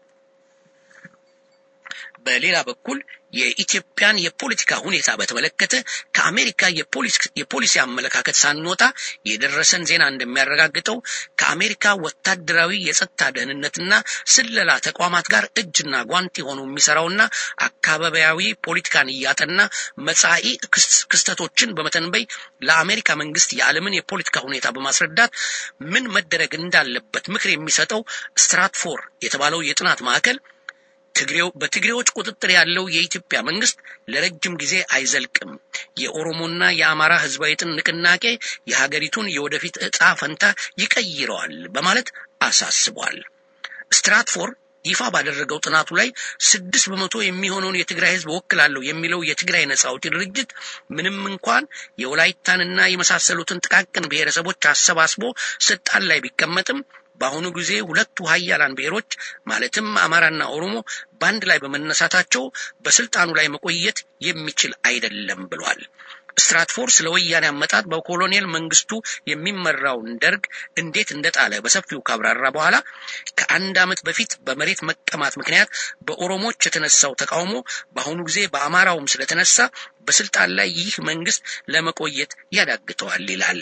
በሌላ በኩል የኢትዮጵያን የፖለቲካ ሁኔታ በተመለከተ ከአሜሪካ የፖሊሲ አመለካከት ሳንወጣ የደረሰን ዜና እንደሚያረጋግጠው ከአሜሪካ ወታደራዊ የጸጥታ ደህንነትና ስለላ ተቋማት ጋር እጅና ጓንት ሆኖ የሚሰራውና አካባቢያዊ ፖለቲካን እያጠና መጻኢ ክስተቶችን በመተንበይ ለአሜሪካ መንግስት የዓለምን የፖለቲካ ሁኔታ በማስረዳት ምን መደረግ እንዳለበት ምክር የሚሰጠው ስትራትፎር የተባለው የጥናት ማዕከል ትግሬው በትግሬዎች ቁጥጥር ያለው የኢትዮጵያ መንግስት ለረጅም ጊዜ አይዘልቅም፣ የኦሮሞና የአማራ ህዝባዊ ንቅናቄ የሀገሪቱን የወደፊት ዕጣ ፈንታ ይቀይረዋል በማለት አሳስቧል። ስትራትፎር ይፋ ባደረገው ጥናቱ ላይ ስድስት በመቶ የሚሆነውን የትግራይ ህዝብ ወክላለሁ የሚለው የትግራይ ነጻ አውጪ ድርጅት ምንም እንኳን የወላይታንና የመሳሰሉትን ጥቃቅን ብሔረሰቦች አሰባስቦ ስልጣን ላይ ቢቀመጥም በአሁኑ ጊዜ ሁለቱ ሀያላን ብሔሮች ማለትም አማራና ኦሮሞ ባንድ ላይ በመነሳታቸው በስልጣኑ ላይ መቆየት የሚችል አይደለም ብሏል። ስትራትፎር ስለ ወያኔ አመጣጥ በኮሎኔል መንግስቱ የሚመራውን ደርግ እንዴት እንደጣለ በሰፊው ካብራራ በኋላ ከአንድ አመት በፊት በመሬት መቀማት ምክንያት በኦሮሞዎች የተነሳው ተቃውሞ በአሁኑ ጊዜ በአማራውም ስለተነሳ በስልጣን ላይ ይህ መንግስት ለመቆየት ያዳግተዋል ይላል።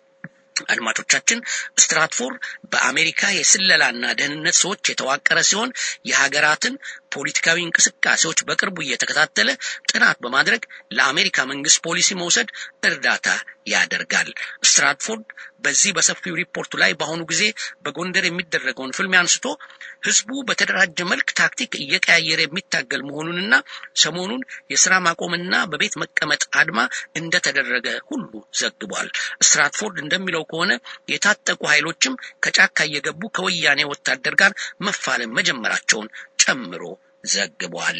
አድማጮቻችን ስትራትፎር በአሜሪካ የስለላና ደህንነት ሰዎች የተዋቀረ ሲሆን የሀገራትን ፖለቲካዊ እንቅስቃሴዎች በቅርቡ እየተከታተለ ጥናት በማድረግ ለአሜሪካ መንግስት ፖሊሲ መውሰድ እርዳታ ያደርጋል። ስትራትፎርድ በዚህ በሰፊው ሪፖርቱ ላይ በአሁኑ ጊዜ በጎንደር የሚደረገውን ፍልሚያ አንስቶ ህዝቡ በተደራጀ መልክ ታክቲክ እየቀያየረ የሚታገል መሆኑንና ሰሞኑን የሥራ ማቆምና በቤት መቀመጥ አድማ እንደተደረገ ሁሉ ዘግቧል። ስትራትፎርድ እንደሚለው ከሆነ የታጠቁ ኃይሎችም ከጫካ እየገቡ ከወያኔ ወታደር ጋር መፋለም መጀመራቸውን ጨምሮ ዘግቧል።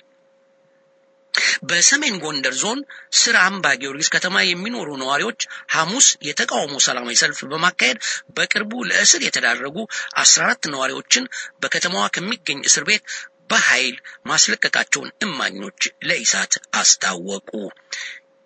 በሰሜን ጎንደር ዞን ስራ አምባ ጊዮርጊስ ከተማ የሚኖሩ ነዋሪዎች ሐሙስ የተቃውሞ ሰላማዊ ሰልፍ በማካሄድ በቅርቡ ለእስር የተዳረጉ አስራ አራት ነዋሪዎችን በከተማዋ ከሚገኝ እስር ቤት በኃይል ማስለቀቃቸውን እማኞች ለኢሳት አስታወቁ።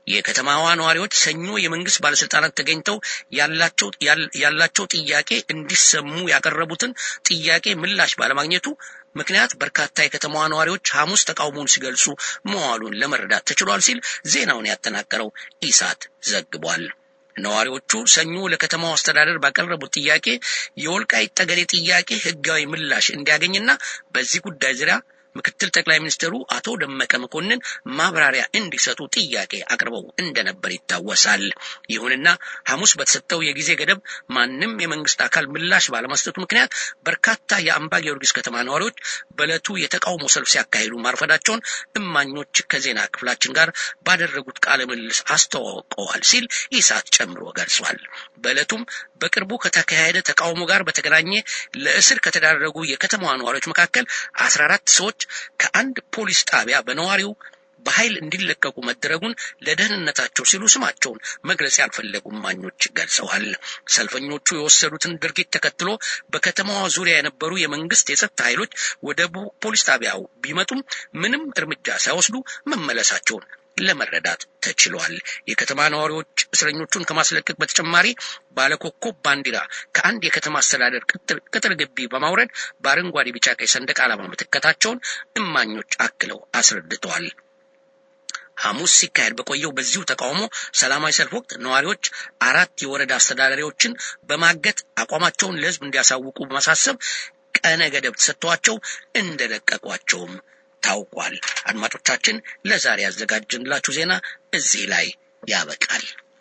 የከተማዋ ነዋሪዎች ሰኞ የመንግስት ባለስልጣናት ተገኝተው ያላቸው ያላቸው ጥያቄ እንዲሰሙ ያቀረቡትን ጥያቄ ምላሽ ባለማግኘቱ ምክንያት በርካታ የከተማዋ ነዋሪዎች ሐሙስ ተቃውሞውን ሲገልጹ መዋሉን ለመረዳት ተችሏል ሲል ዜናውን ያጠናቀረው ኢሳት ዘግቧል። ነዋሪዎቹ ሰኞ ለከተማው አስተዳደር ባቀረቡት ጥያቄ የወልቃይት ጠገዴ ጥያቄ ህጋዊ ምላሽ እንዲያገኝና በዚህ ጉዳይ ዙሪያ ምክትል ጠቅላይ ሚኒስትሩ አቶ ደመቀ መኮንን ማብራሪያ እንዲሰጡ ጥያቄ አቅርበው እንደነበር ይታወሳል። ይሁንና ሐሙስ በተሰጠው የጊዜ ገደብ ማንም የመንግስት አካል ምላሽ ባለመስጠቱ ምክንያት በርካታ የአምባ ጊዮርጊስ ከተማ ነዋሪዎች በዕለቱ የተቃውሞ ሰልፍ ሲያካሂዱ ማርፈዳቸውን እማኞች ከዜና ክፍላችን ጋር ባደረጉት ቃለ ምልልስ አስተዋውቀዋል ሲል ኢሳት ጨምሮ ገልጿል። በዕለቱም በቅርቡ ከተካሄደ ተቃውሞ ጋር በተገናኘ ለእስር ከተዳረጉ የከተማዋ ነዋሪዎች መካከል አስራ አራት ሰዎች ከአንድ ፖሊስ ጣቢያ በነዋሪው በኃይል እንዲለቀቁ መደረጉን ለደህንነታቸው ሲሉ ስማቸውን መግለጽ ያልፈለጉ እማኞች ገልጸዋል። ሰልፈኞቹ የወሰዱትን ድርጊት ተከትሎ በከተማዋ ዙሪያ የነበሩ የመንግስት የጸጥታ ኃይሎች ወደ ፖሊስ ጣቢያው ቢመጡም ምንም እርምጃ ሳይወስዱ መመለሳቸውን ለመረዳት ተችሏል። የከተማ ነዋሪዎች እስረኞቹን ከማስለቀቅ በተጨማሪ ባለኮከብ ባንዲራ ከአንድ የከተማ አስተዳደር ቅጥር ግቢ በማውረድ በአረንጓዴ ቢጫ ቀይ ሰንደቅ ዓላማ መተከታቸውን እማኞች አክለው አስረድተዋል። ሐሙስ ሲካሄድ በቆየው በዚሁ ተቃውሞ ሰላማዊ ሰልፍ ወቅት ነዋሪዎች አራት የወረዳ አስተዳዳሪዎችን በማገት አቋማቸውን ለህዝብ እንዲያሳውቁ በማሳሰብ ቀነ ገደብ ተሰጥቷቸው እንደለቀቋቸውም ታውቋል። አድማጮቻችን ለዛሬ ያዘጋጀንላችሁ ዜና እዚህ ላይ ያበቃል።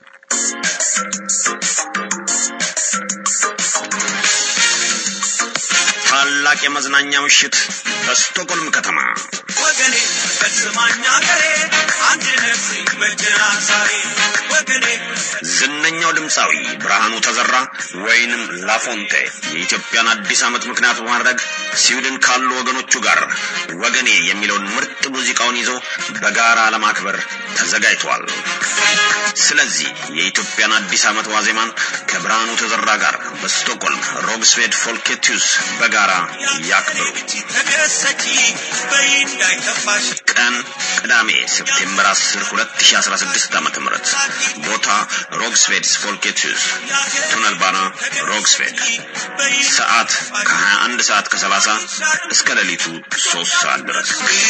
ታላቅ የመዝናኛ ምሽት በስቶክሆልም ከተማ ወገኔ በስማኛ ገሬ አንድነት በጀናሳሪ ወገኔ ዝነኛው ድምፃዊ ብርሃኑ ተዘራ ወይንም ላፎንቴ የኢትዮጵያን አዲስ ዓመት ምክንያት በማድረግ ስዊድን ካሉ ወገኖቹ ጋር ወገኔ የሚለውን ምርጥ ሙዚቃውን ይዞ በጋራ ለማክበር ተዘጋጅቷል። ስለዚህ የኢትዮጵያን አዲስ ዓመት ዋዜማን ከብርሃኑ ተዘራ ጋር በስቶክሆልም ሮግስቬድ ፎልኬቱስ በጋራ ያክብሩ። ተደሰቺ በይንዳይ ተፋሽ ቀን ቅዳሜ ሴፕቴምበር አስር ሁለት ሺህ አስራ ስድስት ዓመተ ምህረት ቦታ ሮግስቬድ ፎልኬቱስ ቱነልባና ሮግስቬድ ሰዓት ከሀያ አንድ ሰዓት ከሰላሳ እስከ ሌሊቱ ሶስት ሰዓት ድረስ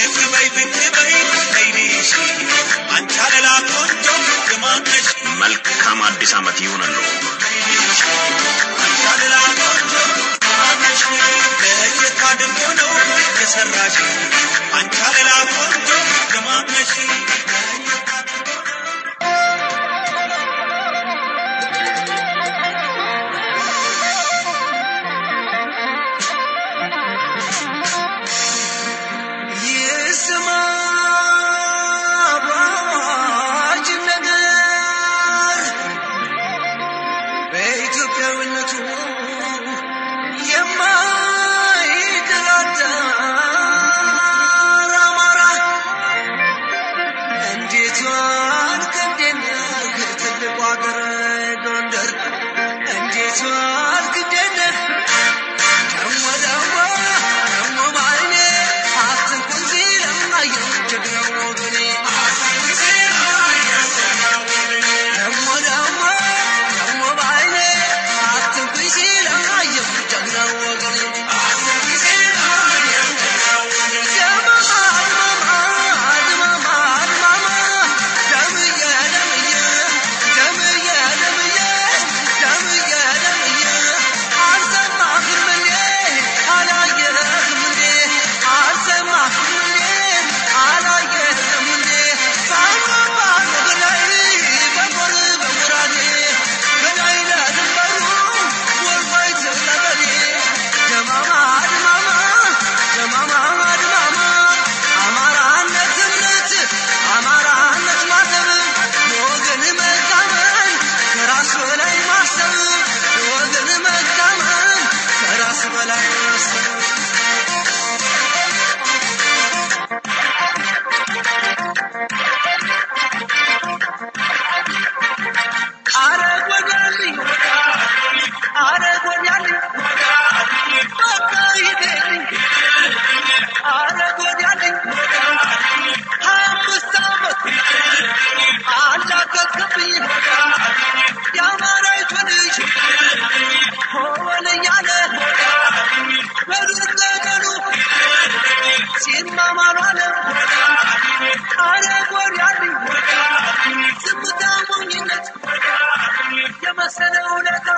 መልካም አዲስ ዓመት ይሁንልዎ። Yeah.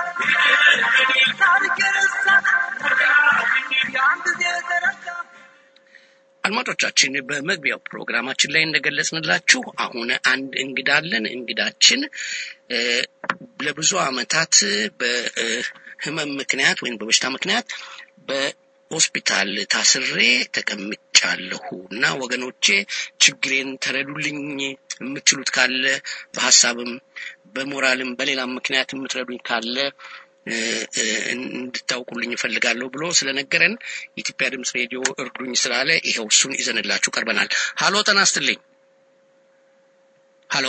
አድማጮቻችን በመግቢያው ፕሮግራማችን ላይ እንደገለጽንላችሁ አሁን አንድ እንግዳ አለን። እንግዳችን ለብዙ አመታት በህመም ምክንያት ወይም በበሽታ ምክንያት በሆስፒታል ታስሬ ተቀምጫለሁና ወገኖቼ ችግሬን ተረዱልኝ የምትሉት ካለ በሐሳብም በሞራልም በሌላም ምክንያት የምትረዱኝ ካለ እንድታውቁልኝ ፈልጋለሁ ብሎ ስለነገረን ኢትዮጵያ ድምጽ ሬዲዮ እርዱኝ ስላለ ይሄው እሱን ይዘንላችሁ ቀርበናል። ሃሎ ተናስተልኝ። ሃሎ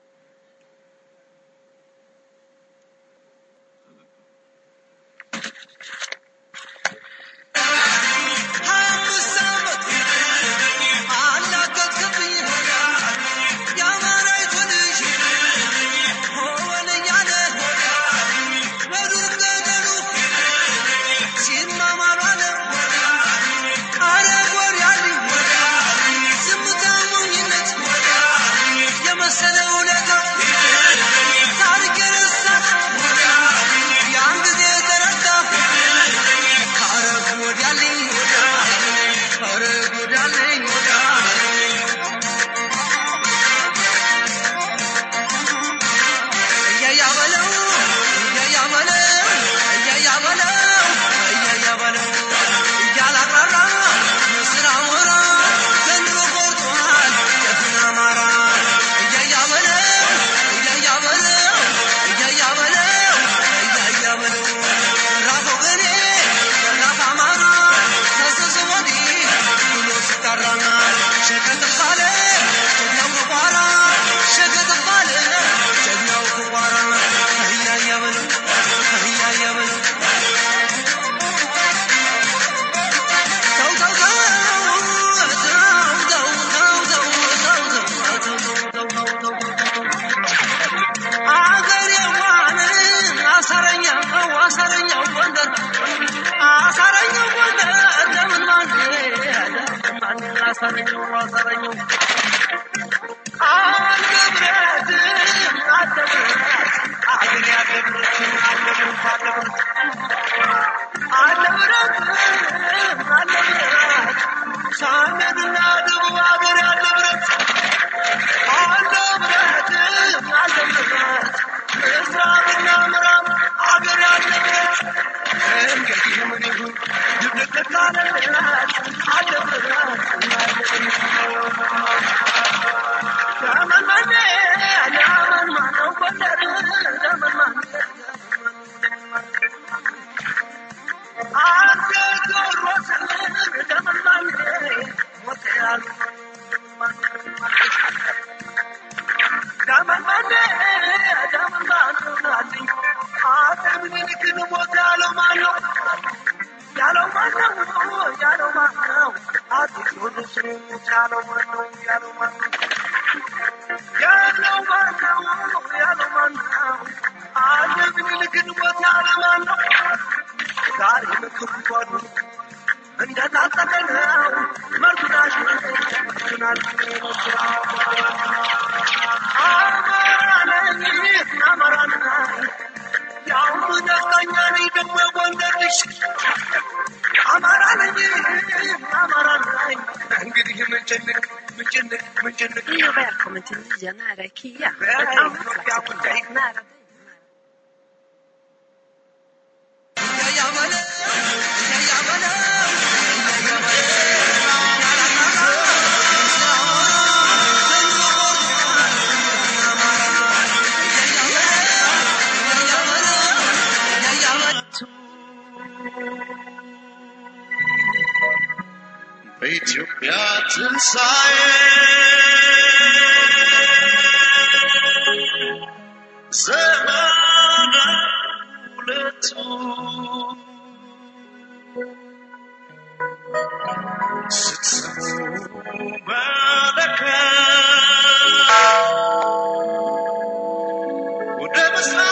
Io välkommen till nya nära IKEA. Ett annat slags IKEA. Nära dig. በኢትዮጵያ ትንሣኤ ዘመነ ሁለቱ ስትሰሙ መለከት ወደ ምስራቅ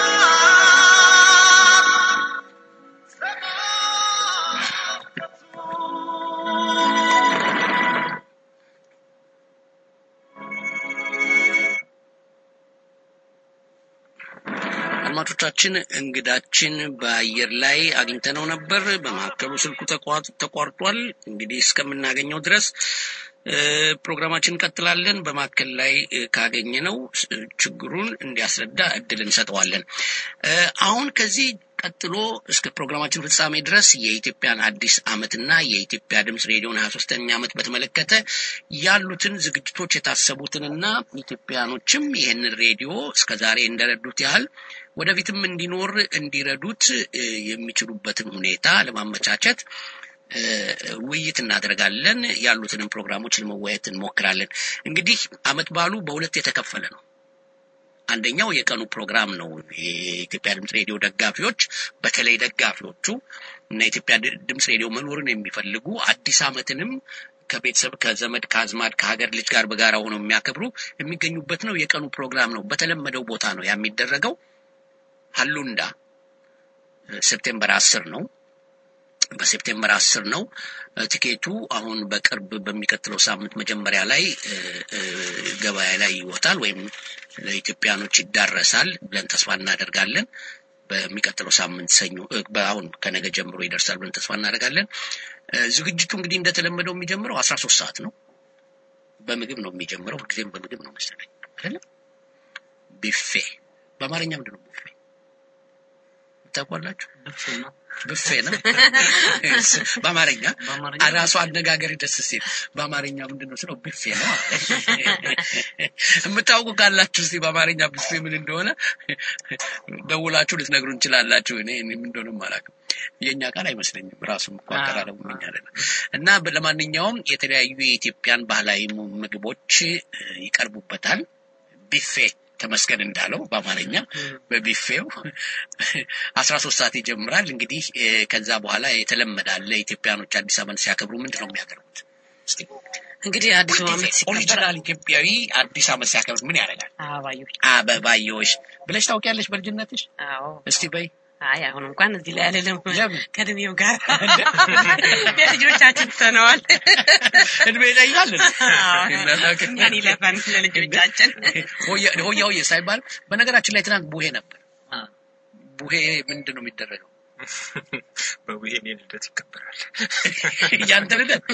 አድማጮቻችን እንግዳችን በአየር ላይ አግኝተነው ነበር በማከሉ ስልኩ ተቋርጧል እንግዲህ እስከምናገኘው ድረስ ፕሮግራማችን ቀጥላለን በማከል ላይ ካገኘነው ችግሩን እንዲያስረዳ እድል እንሰጠዋለን አሁን ከዚህ ቀጥሎ እስከ ፕሮግራማችን ፍጻሜ ድረስ የኢትዮጵያን አዲስ አመትና የኢትዮጵያ ድምጽ ሬዲዮን ሃያ ሶስተኛ አመት በተመለከተ ያሉትን ዝግጅቶች የታሰቡትንና ኢትዮጵያኖችም ይሄን ሬዲዮ እስከዛሬ እንደረዱት ያህል ወደፊትም እንዲኖር እንዲረዱት የሚችሉበትን ሁኔታ ለማመቻቸት ውይይት እናደርጋለን ያሉትን ፕሮግራሞች ለመወያየት እንሞክራለን እንግዲህ አመት ባሉ በሁለት የተከፈለ ነው አንደኛው የቀኑ ፕሮግራም ነው የኢትዮጵያ ድምጽ ሬዲዮ ደጋፊዎች በተለይ ደጋፊዎቹ እና የኢትዮጵያ ድምጽ ሬዲዮ መኖርን የሚፈልጉ አዲስ አመትንም ከቤተሰብ ከዘመድ ከአዝማድ ከሀገር ልጅ ጋር በጋራ ሆነው የሚያከብሩ የሚገኙበት ነው የቀኑ ፕሮግራም ነው በተለመደው ቦታ ነው የሚደረገው ሀሉንዳ ሴፕቴምበር አስር ነው በሴፕቴምበር አስር ነው ቲኬቱ አሁን በቅርብ በሚቀጥለው ሳምንት መጀመሪያ ላይ ገበያ ላይ ይወጣል ወይም ለኢትዮጵያኖች ይዳረሳል ብለን ተስፋ እናደርጋለን በሚቀጥለው ሳምንት ሰኞ በአሁን ከነገ ጀምሮ ይደርሳል ብለን ተስፋ እናደርጋለን ዝግጅቱ እንግዲህ እንደተለመደው የሚጀምረው አስራ ሶስት ሰዓት ነው በምግብ ነው የሚጀምረው ሁልጊዜም በምግብ ነው መሰለኝ አይደል ቢፌ በአማርኛ ምንድነው ቢፌ ታውቃላችሁ ቢፌ ነው ቢፌ ነው በአማርኛ አራሱ አነጋገር ደስ ሲል በአማርኛ ምንድነው ስለው ቢፌ ነው የምታውቁ ካላችሁ እስቲ በአማርኛ ቢፌ ምን እንደሆነ ደውላችሁ ልትነግሩን እንችላላችሁ እኔ ምን እንደሆነ ማለት የኛ ቃል አይመስለኝም ራሱም ቋንቋው ምን ያለና እና ለማንኛውም የተለያዩ የኢትዮጵያን ባህላዊ ምግቦች ይቀርቡበታል ቢፌ ተመስገን እንዳለው በአማርኛ በቢፌው አስራ ሶስት ሰዓት ይጀምራል እንግዲህ ከዛ በኋላ የተለመዳለ ኢትዮጵያኖች አዲስ አመት ሲያከብሩ ምንድነው የሚያደርጉት እስቲ እንግዲህ አዲስ አመት ኦሪጂናል ኢትዮጵያዊ አዲስ አመት ሲያከብሩ ምን ያደርጋል አባዮሽ አባባዮሽ ብለሽ ታውቂያለሽ በልጅነትሽ አዎ እስቲ በይ አይ አሁን እንኳን እዚህ ላይ አይደለም ከድሜው ጋር ለልጆቻችን ተነዋል እድሜ ላይ ያለን ያኔ ለፋን ለልጆቻችን ሆያ ሆያው የሳይባል በነገራችን ላይ ትናንት ቡሄ ነበር ቡሄ ምንድነው የሚደረገው በቡሄ ነው ልደት ይከበራል ያንተ ልደት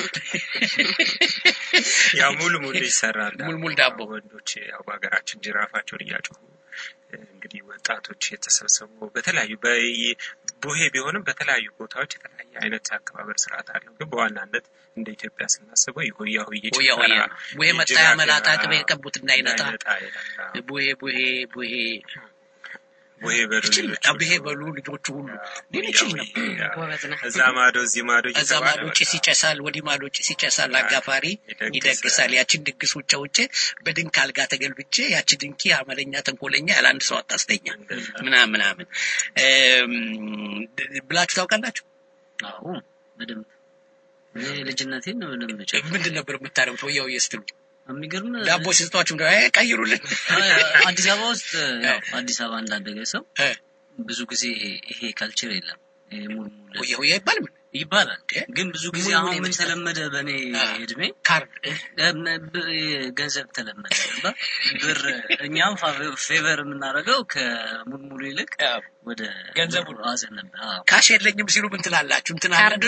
ያው ሙሉ ሙሉ ይሰራል ሙሉ ሙሉ ዳቦ ወንዶች ያው ሀገራችን ጅራፋቸውን እያጮሁ እንግዲህ ወጣቶች የተሰበሰቡ በተለያዩ በቡሄ ቢሆንም በተለያዩ ቦታዎች የተለያየ አይነት አከባበር ስርዓት አለው ግን በዋናነት እንደ ኢትዮጵያ ስናስበው ይሆያው ይጭፈራ ቡሄ መጣያ መላጣ ቅቤ ቀቡትና ይነጣ ቡሄ ቡሄ ቡሄ ቡሄ በሉ ቡሄ በሉ ልጆቹ ሁሉ ሊችል ነበር እዛ ማዶ እዚህ ማዶ እዛ ማዶ ጭስ ይጨሳል ወዲህ ማዶ ጭስ ይጨሳል አጋፋሪ ይደግሳል ያችን ድግስ ውጭ ውጭ በድንክ አልጋ ተገልብጬ ያቺ ድንኪ አመለኛ ተንኮለኛ ያላንድ ሰው አጣስተኛ ምናምን ምናምን ብላችሁ ታውቃላችሁ አዎ በደም ልጅነቴን ነው ምንድን ነበር የምታረጉት ወያው ይስተሉ የሚገርም ዳቦ ሲስተዋችሁ ነው ቀይሩልን አዲስ አበባ ውስጥ ያው አዲስ አበባ እንዳደገ ሰው ብዙ ጊዜ ይሄ ካልቸር የለም ሙልሙል ወያው ይባል ይባላል ግን ብዙ ጊዜ አሁን ምን ተለመደ በኔ እድሜ ካርድ ገንዘብ ተለመደ ነበር ብር እኛም ፌቨር የምናደርገው ከሙልሙሉ ይልቅ ወደ ገንዘቡ አዘን ነበር ካሽ የለኝም ሲሉ ምን ትላላችሁ እንትና ካርድ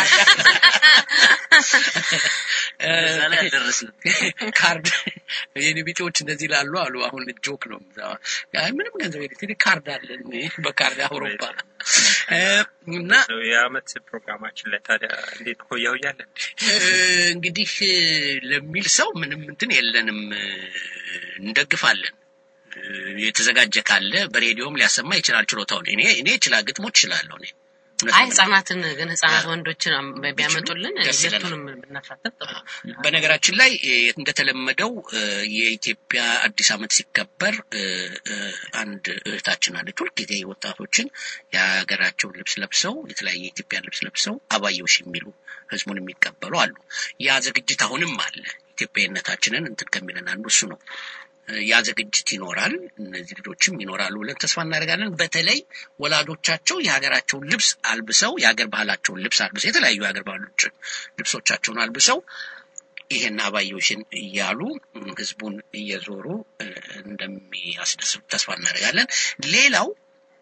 እዛለ ያደረስን ካርድ የኔ ቢጤዎች እንደዚህ ላሉ አሉ አሁን ጆክ ነው አይ ምንም ገንዘብ የለኝ ካርድ አለን በካርድ አውሮፓ እና የአመት ፕሮግራማችን ላይ ታዲያ እንዴት ሆያው ያለን እንግዲህ ለሚል ሰው ምንም እንትን የለንም እንደግፋለን የተዘጋጀ ካለ በሬዲዮም ሊያሰማ ይችላል ችሎታው እኔ እኔ ይችላል ግጥሞች ይችላል እኔ አይ ህፃናትን ግን ህፃናት ወንዶችን ቢያመጡልን ሁለቱንም ብናሳተፍ በነገራችን ላይ እንደተለመደው የኢትዮጵያ አዲስ አመት ሲከበር አንድ እህታችን አለች ሁልጊዜ ወጣቶችን የሀገራቸውን ልብስ ለብሰው የተለያየ የኢትዮጵያ ልብስ ለብሰው አባዮሽ የሚሉ ህዝቡን የሚቀበሉ አሉ ያ ዝግጅት አሁንም አለ ኢትዮጵያዊነታችንን እንትን ከሚለን አንዱ እሱ ነው ያ ዝግጅት ይኖራል እነዚህ ልጆችም ይኖራሉ ብለን ተስፋ እናደርጋለን በተለይ ወላጆቻቸው የሀገራቸውን ልብስ አልብሰው የሀገር ባህላቸውን ልብስ አልብሰው የተለያዩ የሀገር ባህሎች ልብሶቻቸውን አልብሰው ይሄን አባዮሽን እያሉ ህዝቡን እየዞሩ እንደሚያስደስቱ ተስፋ እናደርጋለን ሌላው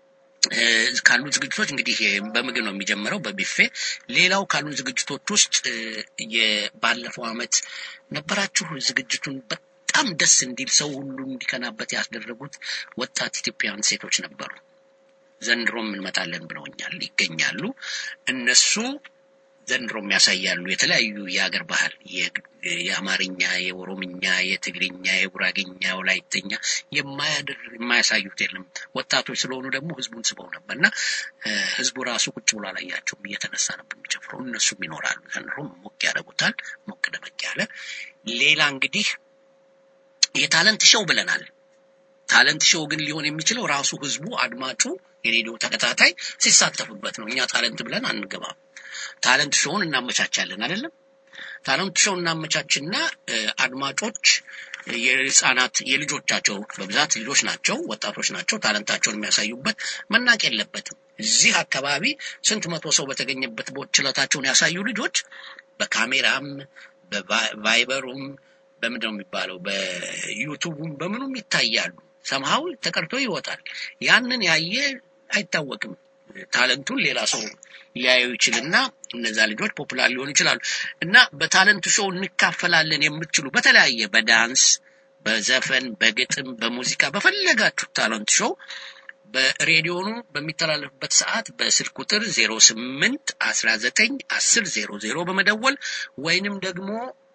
ካሉ ዝግጅቶች እንግዲህ በምግብ ነው የሚጀምረው በቢፌ ሌላው ካሉ ዝግጅቶች ውስጥ የባለፈው አመት ነበራችሁ ዝግጅቱን በጣም ደስ እንዲል ሰው ሁሉ እንዲከናበት ያስደረጉት ወጣት ኢትዮጵያውያን ሴቶች ነበሩ ዘንድሮም እንመጣለን ብለውኛል ይገኛሉ እነሱ ዘንድሮም ያሳያሉ የተለያዩ የሀገር ባህል የአማርኛ የኦሮምኛ የትግርኛ የጉራጌኛ ወላይተኛ የማያደር የማያሳዩት የለም ወጣቶች ስለሆኑ ደግሞ ህዝቡን ስበው ነበርና ህዝቡ ራሱ ቁጭ ብሎ አላያቸውም እየተነሳ ነበር የሚጨፍረው እነሱም ይኖራሉ ዘንድሮም ሞቅ ያደርጉታል ሞቅ ደመቅ ያለ ሌላ እንግዲህ የታለንት ሾው ብለናል ታለንት ሾው ግን ሊሆን የሚችለው ራሱ ህዝቡ አድማጩ የሬዲዮ ተከታታይ ሲሳተፉበት ነው እኛ ታለንት ብለን አንገባም ታለንት ሾውን እናመቻቻለን አይደለም ታለንት ሾው እናመቻችና አድማጮች የህፃናት የልጆቻቸው በብዛት ልጆች ናቸው ወጣቶች ናቸው ታለንታቸውን የሚያሳዩበት መናቅ የለበትም እዚህ አካባቢ ስንት መቶ ሰው በተገኘበት ቦችለታቸውን ያሳዩ ልጆች በካሜራም በቫይበሩም በምንድነው የሚባለው በዩቲዩብም በምኑም ይታያሉ somehow ተቀርቶ ይወጣል ያንን ያየ አይታወቅም ታለንቱን ሌላ ሰው ሊያዩ ይችላልና እነዛ ልጆች ፖፑላር ሊሆኑ ይችላሉ እና በታለንት ሾው እንካፈላለን የምትችሉ በተለያየ በዳንስ በዘፈን በግጥም በሙዚቃ በፈለጋችሁ ታለንት ሾው በሬዲዮኑ በሚተላለፍበት ሰዓት በስልክ ቁጥር ዜሮ ስምንት አስራ ዘጠኝ አስር ዜሮ ዜሮ በመደወል ወይንም ደግሞ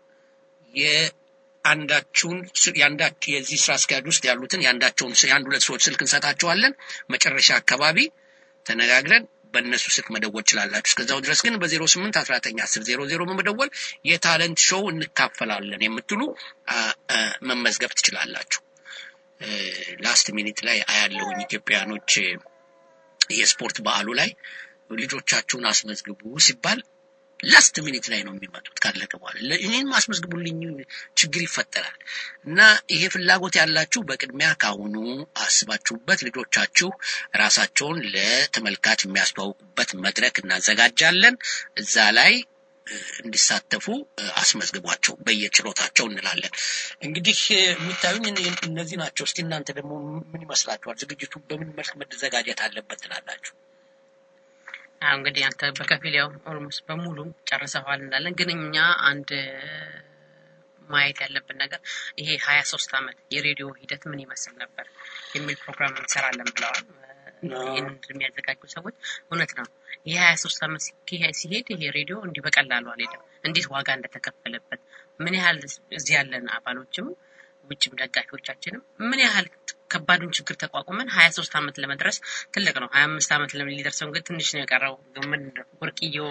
የአንዳችሁን ያንዳች የዚህ ስራ አስኪያጅ ውስጥ ያሉትን ያንዳቸውን ያንድ ሁለት ሰዎች ስልክ እንሰጣቸዋለን መጨረሻ አካባቢ ተነጋግረን በእነሱ ስልክ መደወል ይችላልላችሁ እስከዛው ድረስ ግን በዜሮ ስምንት አስራ ዘጠኝ አስር ዜሮ ዜሮ በመደወል የታለንት ሾው እንካፈላለን የምትሉ መመዝገብ ትችላላችሁ ላስት ሚኒት ላይ አያለሁኝ ኢትዮጵያኖች የስፖርት በዓሉ ላይ ልጆቻችሁን አስመዝግቡ ሲባል ላስት ሚኒት ላይ ነው የሚመጡት ካለቀ በኋላ ለእኔን ማስመዝግቡልኝ ችግር ይፈጠራል እና ይሄ ፍላጎት ያላችሁ በቅድሚያ ካሁኑ አስባችሁበት ልጆቻችሁ ራሳቸውን ለተመልካች የሚያስተዋውቁበት መድረክ እናዘጋጃለን እዛ ላይ እንዲሳተፉ አስመዝግቧቸው በየችሎታቸው እንላለን እንግዲህ የሚታዩኝ እነዚህ ናቸው እስቲ እናንተ ደግሞ ምን ይመስላችኋል ዝግጅቱ በምን መልክ መዘጋጀት አለበት ትላላችሁ አሁን እንግዲህ አንተ በከፊል ያው ኦልሞስት በሙሉ ጨርሰዋል እንላለን ግን እኛ አንድ ማየት ያለብን ነገር ይሄ ሀያ ሶስት አመት የሬዲዮ ሂደት ምን ይመስል ነበር የሚል ፕሮግራም እንሰራለን ብለዋል ይሄን የሚያዘጋጁ ሰዎች እውነት ነው ይሄ ሀያ ሶስት አመት ሲሄድ ይሄ ሬዲዮ እንዲህ በቀላሉ አልሄደም እንዴት ዋጋ እንደተከፈለበት ምን ያህል እዚህ ያለን አባሎችም ውጭም ደጋፊዎቻችንም ምን ያህል ከባዱን ችግር ተቋቁመን ሀያ ሶስት አመት ለመድረስ ትልቅ ነው ሀያ አምስት አመት ለሊደርሰው ግን ትንሽ ነው የቀረው ምን ወርቅዮ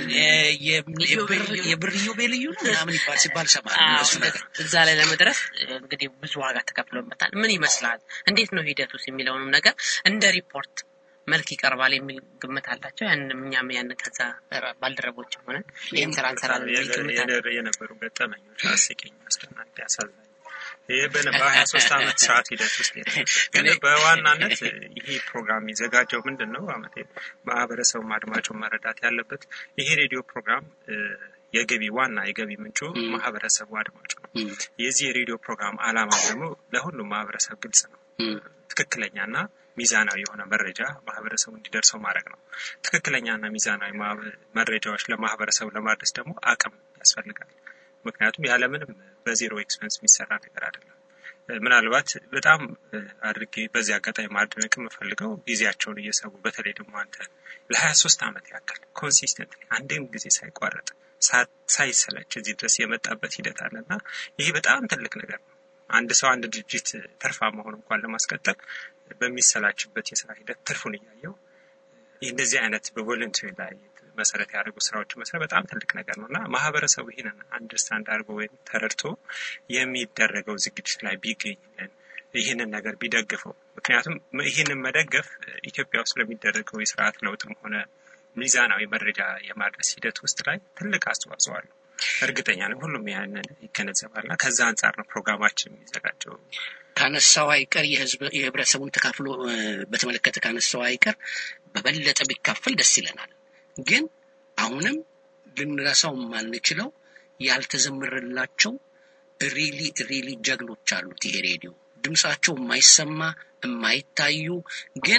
የብርዮ በልዩ ምናምን ይባል ሲባል ሰማል እዛ ላይ ለመድረስ እንግዲህ ብዙ ዋጋ ተከፍሎበታል ምን ይመስላል እንዴት ነው ሂደቱስ የሚለውንም ነገር እንደ ሪፖርት መልክ ይቀርባል የሚል ግምት አላቸው ያን እኛም ያን ከዛ ባልደረቦች ሆነን ይሄን ስራ እንሰራለን የሚል የነበሩ ገጠመኞች አስቂኝ አስደናቂ ያሳዝናል ይሄ በሀያ ሶስት አመት ሰዓት ሂደት ውስጥ ግን በዋናነት ይሄ ፕሮግራም ይዘጋጀው ምንድነው አመቴ ማህበረሰቡ አድማጩ መረዳት ያለበት ይሄ ሬዲዮ ፕሮግራም የገቢ ዋና የገቢ ምንጩ ማህበረሰቡ አድማጩ ነው የዚህ ሬዲዮ ፕሮግራም አላማ ደግሞ ለሁሉም ማህበረሰብ ግልጽ ነው ትክክለኛና ሚዛናዊ የሆነ መረጃ ማህበረሰቡ እንዲደርሰው ማድረግ ነው ትክክለኛና ሚዛናዊ መረጃዎች ለማህበረሰቡ ለማድረስ ደግሞ አቅም ያስፈልጋል ምክንያቱም ያለምንም በዜሮ ኤክስፔንስ የሚሰራ ነገር አይደለም ምናልባት በጣም አድርጌ በዚህ አጋጣሚ ማድነቅ የምፈልገው ጊዜያቸውን እየሰቡ በተለይ ደግሞ አንተ ለሀያ ሶስት አመት ያክል ኮንሲስተንትሊ አንድም ጊዜ ሳይቋረጥ ሳይሰለች እዚህ ድረስ የመጣበት ሂደት አለና ይሄ በጣም ትልቅ ነገር ነው አንድ ሰው አንድ ድርጅት ተርፋማ ሆኖ እንኳን ለማስቀጠል በሚሰላችበት የሥራ ሂደት ትርፉን ያያየው እንደዚህ አይነት በቮለንተሪ ላይ መሰረት ያደረጉ ስራዎች መስራት በጣም ትልቅ ነገር ነውና ማህበረሰቡ ይሄንን አንደርስታንድ አድርጎ ወይ ተረድቶ የሚደረገው ዝግጅት ላይ ቢገኝ ይሄንን ነገር ቢደግፈው ምክንያቱም ይሄንን መደገፍ ኢትዮጵያ ውስጥ ለሚደረገው የሥርዓት ለውጥም ሆነ ሚዛናዊ መረጃ የማድረስ ሂደት ውስጥ ላይ ትልቅ አስተዋጽኦ አለው እርግጠኛ ነኝ ሁሉም ያንን ይገነዘባልና ከዛ አንፃር ነው ፕሮግራማችን የሚዘጋጀው ካነሳው አይቀር የህዝብ የህብረተሰቡን ተካፍሎ በተመለከተ ካነሳው አይቀር በበለጠ ቢካፈል ደስ ይለናል ግን አሁንም ልንረሳው ማንችለው ያልተዘመረላቸው ሪሊ ሪሊ ጀግኖች አሉት ይሄ ሬዲዮ ድምጻቸው የማይሰማ የማይታዩ ግን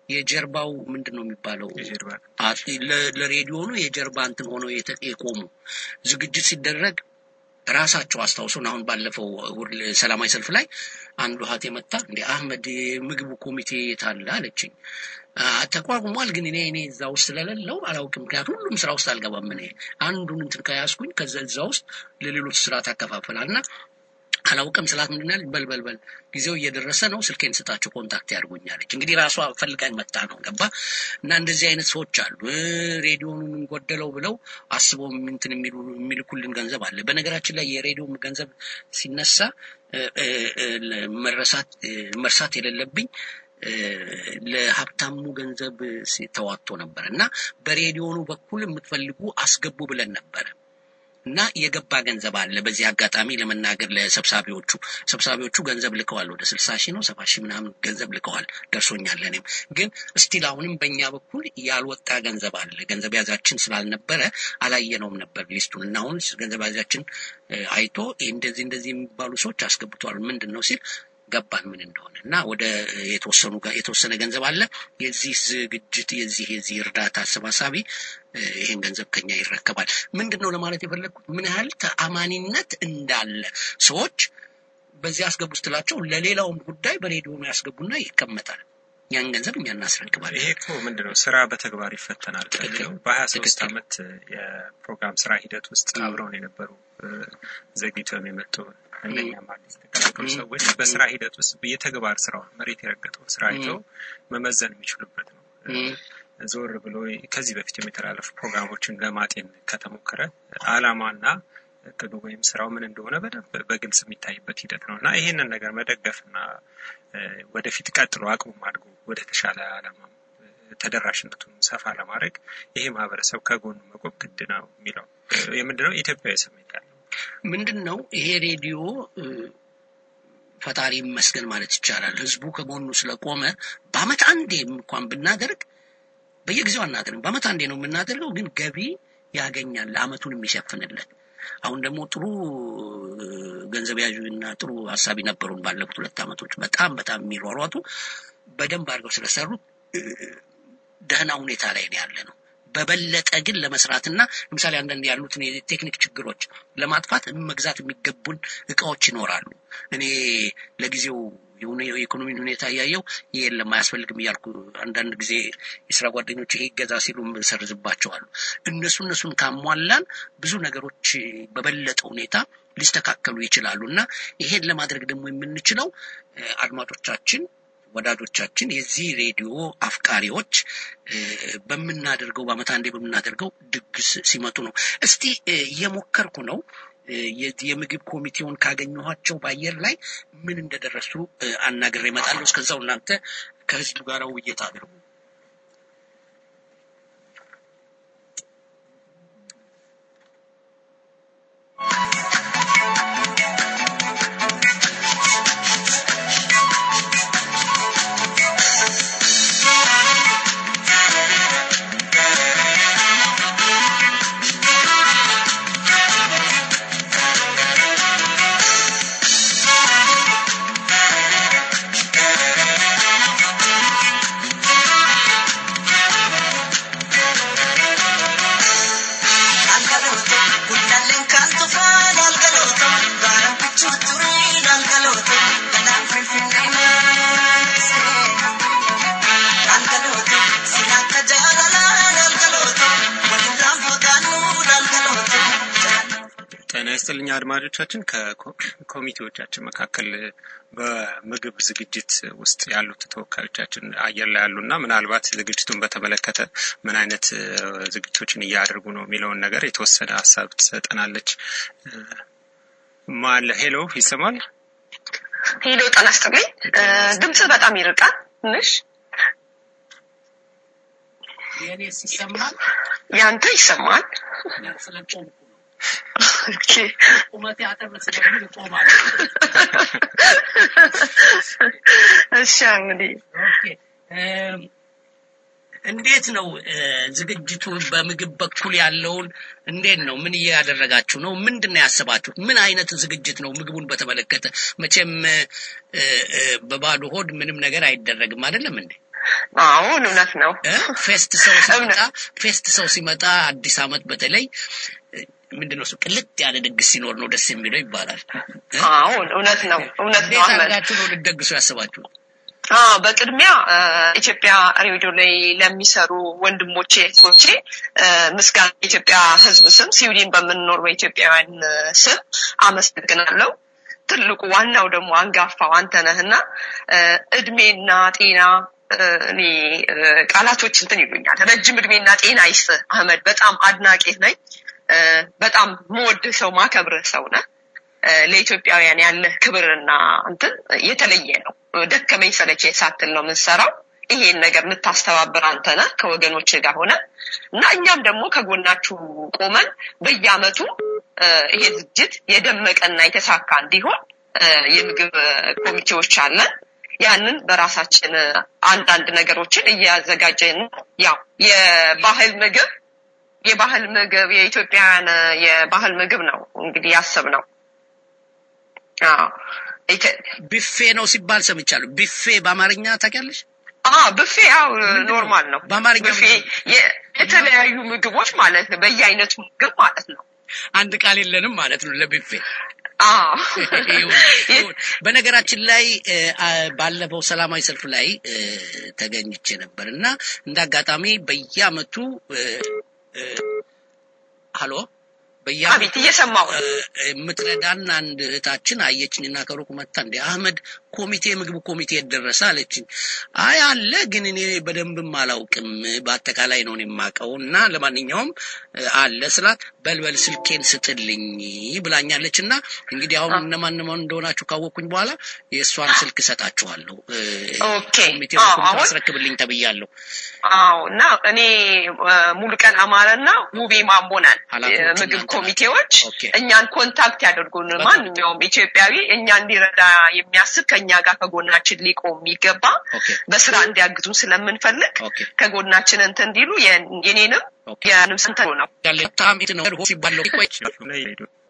የጀርባው ምንድነው የሚባለው ለሬዲዮ ነው የጀርባ እንትን ሆኖ የቆሙ ዝግጅት ሲደረግ ራሳቸው አስተዋውሱን አሁን ባለፈው ሰላማዊ ሰልፍ ላይ አንዱ ሀቴ መጣ እንዴ አህመድ ምግቡ ኮሚቴ ታላ አለችኝ ተቋቁሟል ግን እኔ እኔ እዛው ስለሌለው አላውቅም ምክንያቱም ሁሉም ስራ ውስጥ አልገባም እኔ አንዱን እንትን ካያስኩኝ ከዛ እዛው ውስጥ ለሌሎች ስራ ታከፋፈላልና አላውቅም ስላት ምንድነው በልበልበል ጊዜው እየደረሰ ነው ስልኬን ስጣቸው ኮንታክት ያርጉኛለች እንግዲህ ራሷ ፈልጋኝ መጣ ነው ገባ እና እንደዚህ አይነት ሰዎች አሉ ሬዲዮኑን እንጎደለው ብለው አስበው እንትን የሚሉ የሚልኩልን ገንዘብ አለ በነገራችን ላይ የሬዲዮ ገንዘብ ሲነሳ መረሳት መርሳት የሌለብኝ ለሀብታሙ ገንዘብ ተዋጥቶ ነበርና በሬዲዮኑ በኩል የምትፈልጉ አስገቡ ብለን ነበር እና የገባ ገንዘብ አለ በዚህ አጋጣሚ ለመናገር ለሰብሳቢዎቹ ሰብሳቢዎቹ ገንዘብ ልከዋል ወደ ስልሳ ሺህ ነው ሰባ ሺህ ምናምን ገንዘብ ልከዋል ደርሶኛል እኔም ግን ስቲል አሁንም በእኛ በኩል ያልወጣ ገንዘብ አለ ገንዘብ ያዛችን ስላልነበረ አላየነውም ነበር ሊስቱን እና አሁን ገንዘብ ያዛችን አይቶ እንደዚህ እንደዚህ የሚባሉ ሰዎች አስገብቷል ምንድነው ሲል ገባን ምን እንደሆነና ወደ የተወሰኑ የተወሰነ ገንዘብ አለ የዚህ ዝግጅት የዚህ የዚህ እርዳታ አሰባሳቢ ይሄን ገንዘብ ከኛ ይረከባል ምንድነው ለማለት የፈለኩት ምን ያህል ተአማኒነት እንዳለ ሰዎች በዚህ አስገቡስትላቸው ለሌላውም ጉዳይ በሬዲዮ ነው ያስገቡና ይከመታል ያን ገንዘብ እኛ እናስረክባለን ይሄ እኮ ምንድነው ስራ በተግባር ይፈተናል ተብሎ በ23 አመት የፕሮግራም ስራ ሂደት ውስጥ አብረው የነበሩ ዘግይተው የመጡ እንደኛ ማለት ተከታተሉ ሰዎች በስራ ሂደት ውስጥ በየተግባር ስራው መሬት የረገጠው ስራ አይተው መመዘን የሚችሉበት ነው ዞር ብሎ ከዚህ በፊት የሚተላለፉ ፕሮግራሞችን ለማጤን ከተሞከረ አላማና እቅዱ ወይም ስራው ምን እንደሆነ በደንብ በግልጽ የሚታይበት ሂደት ነውና ይሄንን ነገር መደገፍና ወደፊት ቀጥሎ አቅሙ ማድረግ ወደ ተሻለ አላማ ተደራሽነቱን ሰፋ ለማድረግ ይሄ ማህበረሰብ ከጎኑ መቆም ግድ ነው የሚለው የምንድነው ኢትዮጵያዊ ስሜት ያለው ምንድነው ይሄ ሬዲዮ ፈጣሪ መስገን ማለት ይቻላል ህዝቡ ከጎኑ ስለቆመ በአመት አንዴ እንኳን ብናደርግ በየጊዜው አናደርግም በአመት አንዴ ነው የምናደርገው ግን ገቢ ያገኛል አመቱን የሚሸፍንለት አሁን ደግሞ ጥሩ ገንዘብ ያዡና ጥሩ ሐሳቢ ነበሩን ባለፉት ሁለት አመቶች በጣም በጣም የሚሯሯጡ በደንብ አድርገው ስለሰሩ ደህና ሁኔታ ላይ ነው ያለነው በበለጠ ግን ለመስራትና ለምሳሌ አንዳንድ ያሉት የቴክኒክ ችግሮች ለማጥፋት መግዛት የሚገቡን እቃዎች ይኖራሉ እኔ ለጊዜው የሆነ የኢኮኖሚ ሁኔታ ያያየው የለም ማያስፈልግም ይያልኩ አንዳንድ ጊዜ የሥራ ጓደኞች ይሄ ገዛ ሲሉ ሰርዝባቸዋል እነሱ እነሱን ካሟላን ብዙ ነገሮች በበለጠ ሁኔታ ሊስተካከሉ ይችላሉና ይሄን ለማድረግ ደግሞ የምንችለው አድማጮቻችን ወዳጆቻችን የዚህ ሬዲዮ አፍቃሪዎች በመናደርገው በአመት አንዴ በመናደርገው ድግስ ሲመጡ ነው እስቲ የሞከርኩ ነው የምግብ ኮሚቴውን ካገኘኋቸው ባየር ላይ ምን እንደደረሱ አናግሬ እመጣለሁ እስከዛው እናንተ ከህዝቡ ጋር ውይይት አድርጉ ይስጥልኝ አድማጮቻችን ከኮሚቴዎቻችን መካከል በምግብ ዝግጅት ውስጥ ያሉት ተወካዮቻችን አየር ላይ ያሉና ምናልባት ዝግጅቱን በተመለከተ ምን አይነት ዝግጅቶችን እያደረጉ ነው የሚለውን ነገር የተወሰነ ሐሳብ ትሰጠናለች ማለ ሄሎ ይሰማል ሄሎ ጣናስተልኝ ድምጽ በጣም ይርቃል ትንሽ የኔስ ይሰማል ያንተ ይሰማል ስለቆም ኦኬ ቁመቴ አጠበስ ስለዚህ ቆማል እሺ እንግዲህ ኦኬ እንዴት ነው ዝግጅቱ በምግብ በኩል ያለውን እንዴት ነው ምን ያደረጋችሁ ነው ምንድነው ያሰባችሁት ምን አይነት ዝግጅት ነው ምግቡን በተመለከተ መቼም በባዶ ሆድ ምንም ነገር አይደረግም አይደለም እንዴ አሁን እውነት ነው ፌስት ሰው ሲመጣ ፌስት ሰው ሲመጣ አዲስ አመት በተለይ ምንድነው እሱ ቅልጥ ያለ ድግስ ሲኖር ነው ደስ የሚለው ይባላል አሁን እውነት ነው እውነት ነው አመዳችሁ ነው ልትደግሱ ያስባችሁ አ በቅድሚያ ኢትዮጵያ ሬዲዮ ላይ ለሚሰሩ ወንድሞቼ እህቶቼ ምስጋና ኢትዮጵያ ህዝብ ስም ስዊድን በመኖር በኢትዮጵያውያን ስም አመሰግናለሁ ትልቁ ዋናው ደግሞ አንጋፋው አንተ ነህና እድሜና ጤና እኔ ቃላቶች እንትን ይሉኛል ረጅም እድሜና ጤና ይስጥ አህመድ በጣም አድናቂህ ነኝ በጣም ሞድ ሰው ማከብር ሰው ነህ ለኢትዮጵያውያን ያለ ክብርና እንትን የተለየ ነው ደከመኝ ሰለቼ ሳትል ነው የምንሰራው ይሄን ነገር የምታስተባብር አንተ ነህ ከወገኖች ጋር ሆነ እና እኛም ደግሞ ከጎናችሁ ቆመን በየአመቱ ይሄ ዝግጅት የደመቀና የተሳካ እንዲሆን የምግብ ኮሚቴዎች አለን ያንን በራሳችን አንድ አንድ ነገሮችን እያዘጋጀን ያው የባህል ምግብ የባህል ምግብ የኢትዮጵያን የባህል ምግብ ነው እንግዲህ ያሰብነው አዎ ቢፌ ነው ሲባል ሰምቻለሁ ቢፌ በአማርኛ ታውቂያለሽ አዎ ቢፌ አው ኖርማል ነው በአማርኛ ቢፌ የተለያዩ ምግቦች ማለት ነው በየአይነቱ ምግብ ማለት ነው አንድ ቃል የለንም ማለት ነው ለቢፌ አዎ በነገራችን ላይ ባለፈው ሰላማዊ ሰልፍ ላይ ተገኝቼ ነበርና እንዳጋጣሚ በየአመቱ ሃሎ በያቤት እየሰማው ምትረዳን አንድ እህታችን አየችኝና ከሩቅ መጣ እንደ አህመድ ኮሚቴ ምግብ ኮሚቴ ደረሰ አለችኝ አይ አለ ግን እኔ በደንብም አላውቅም በአጠቃላይ ነው የማቀውና ለማንኛውም አለ ስላት በልበል ስልኬን ስጥልኝ ብላኛለችና እንግዲህ አሁን እነማን ማን እንደሆናችሁ ካወኩኝ በኋላ የሷን ስልክ ሰጣችኋለሁ ኦኬ ኮሚቴው ታስረክብልኝ ተብያለሁ አውና እኔ ሙሉ ቀን አማረና ሙቤ ማምቦናል ምግብ ኮሚቴዎች እኛን ኮንታክት ያደርጉን ማንኛውም ኢትዮጵያዊ እኛን እንዲረዳ የሚያስብ ከኛ ጋር ከጎናችን ሊቆም ይገባ በስራ እንዲያግዙን ስለምንፈልግ ከጎናችን እንትን እንዲሉ የኔንም ያንም ሰንተው ነው ያለ ታሚት ነው ሲባለው ቆይ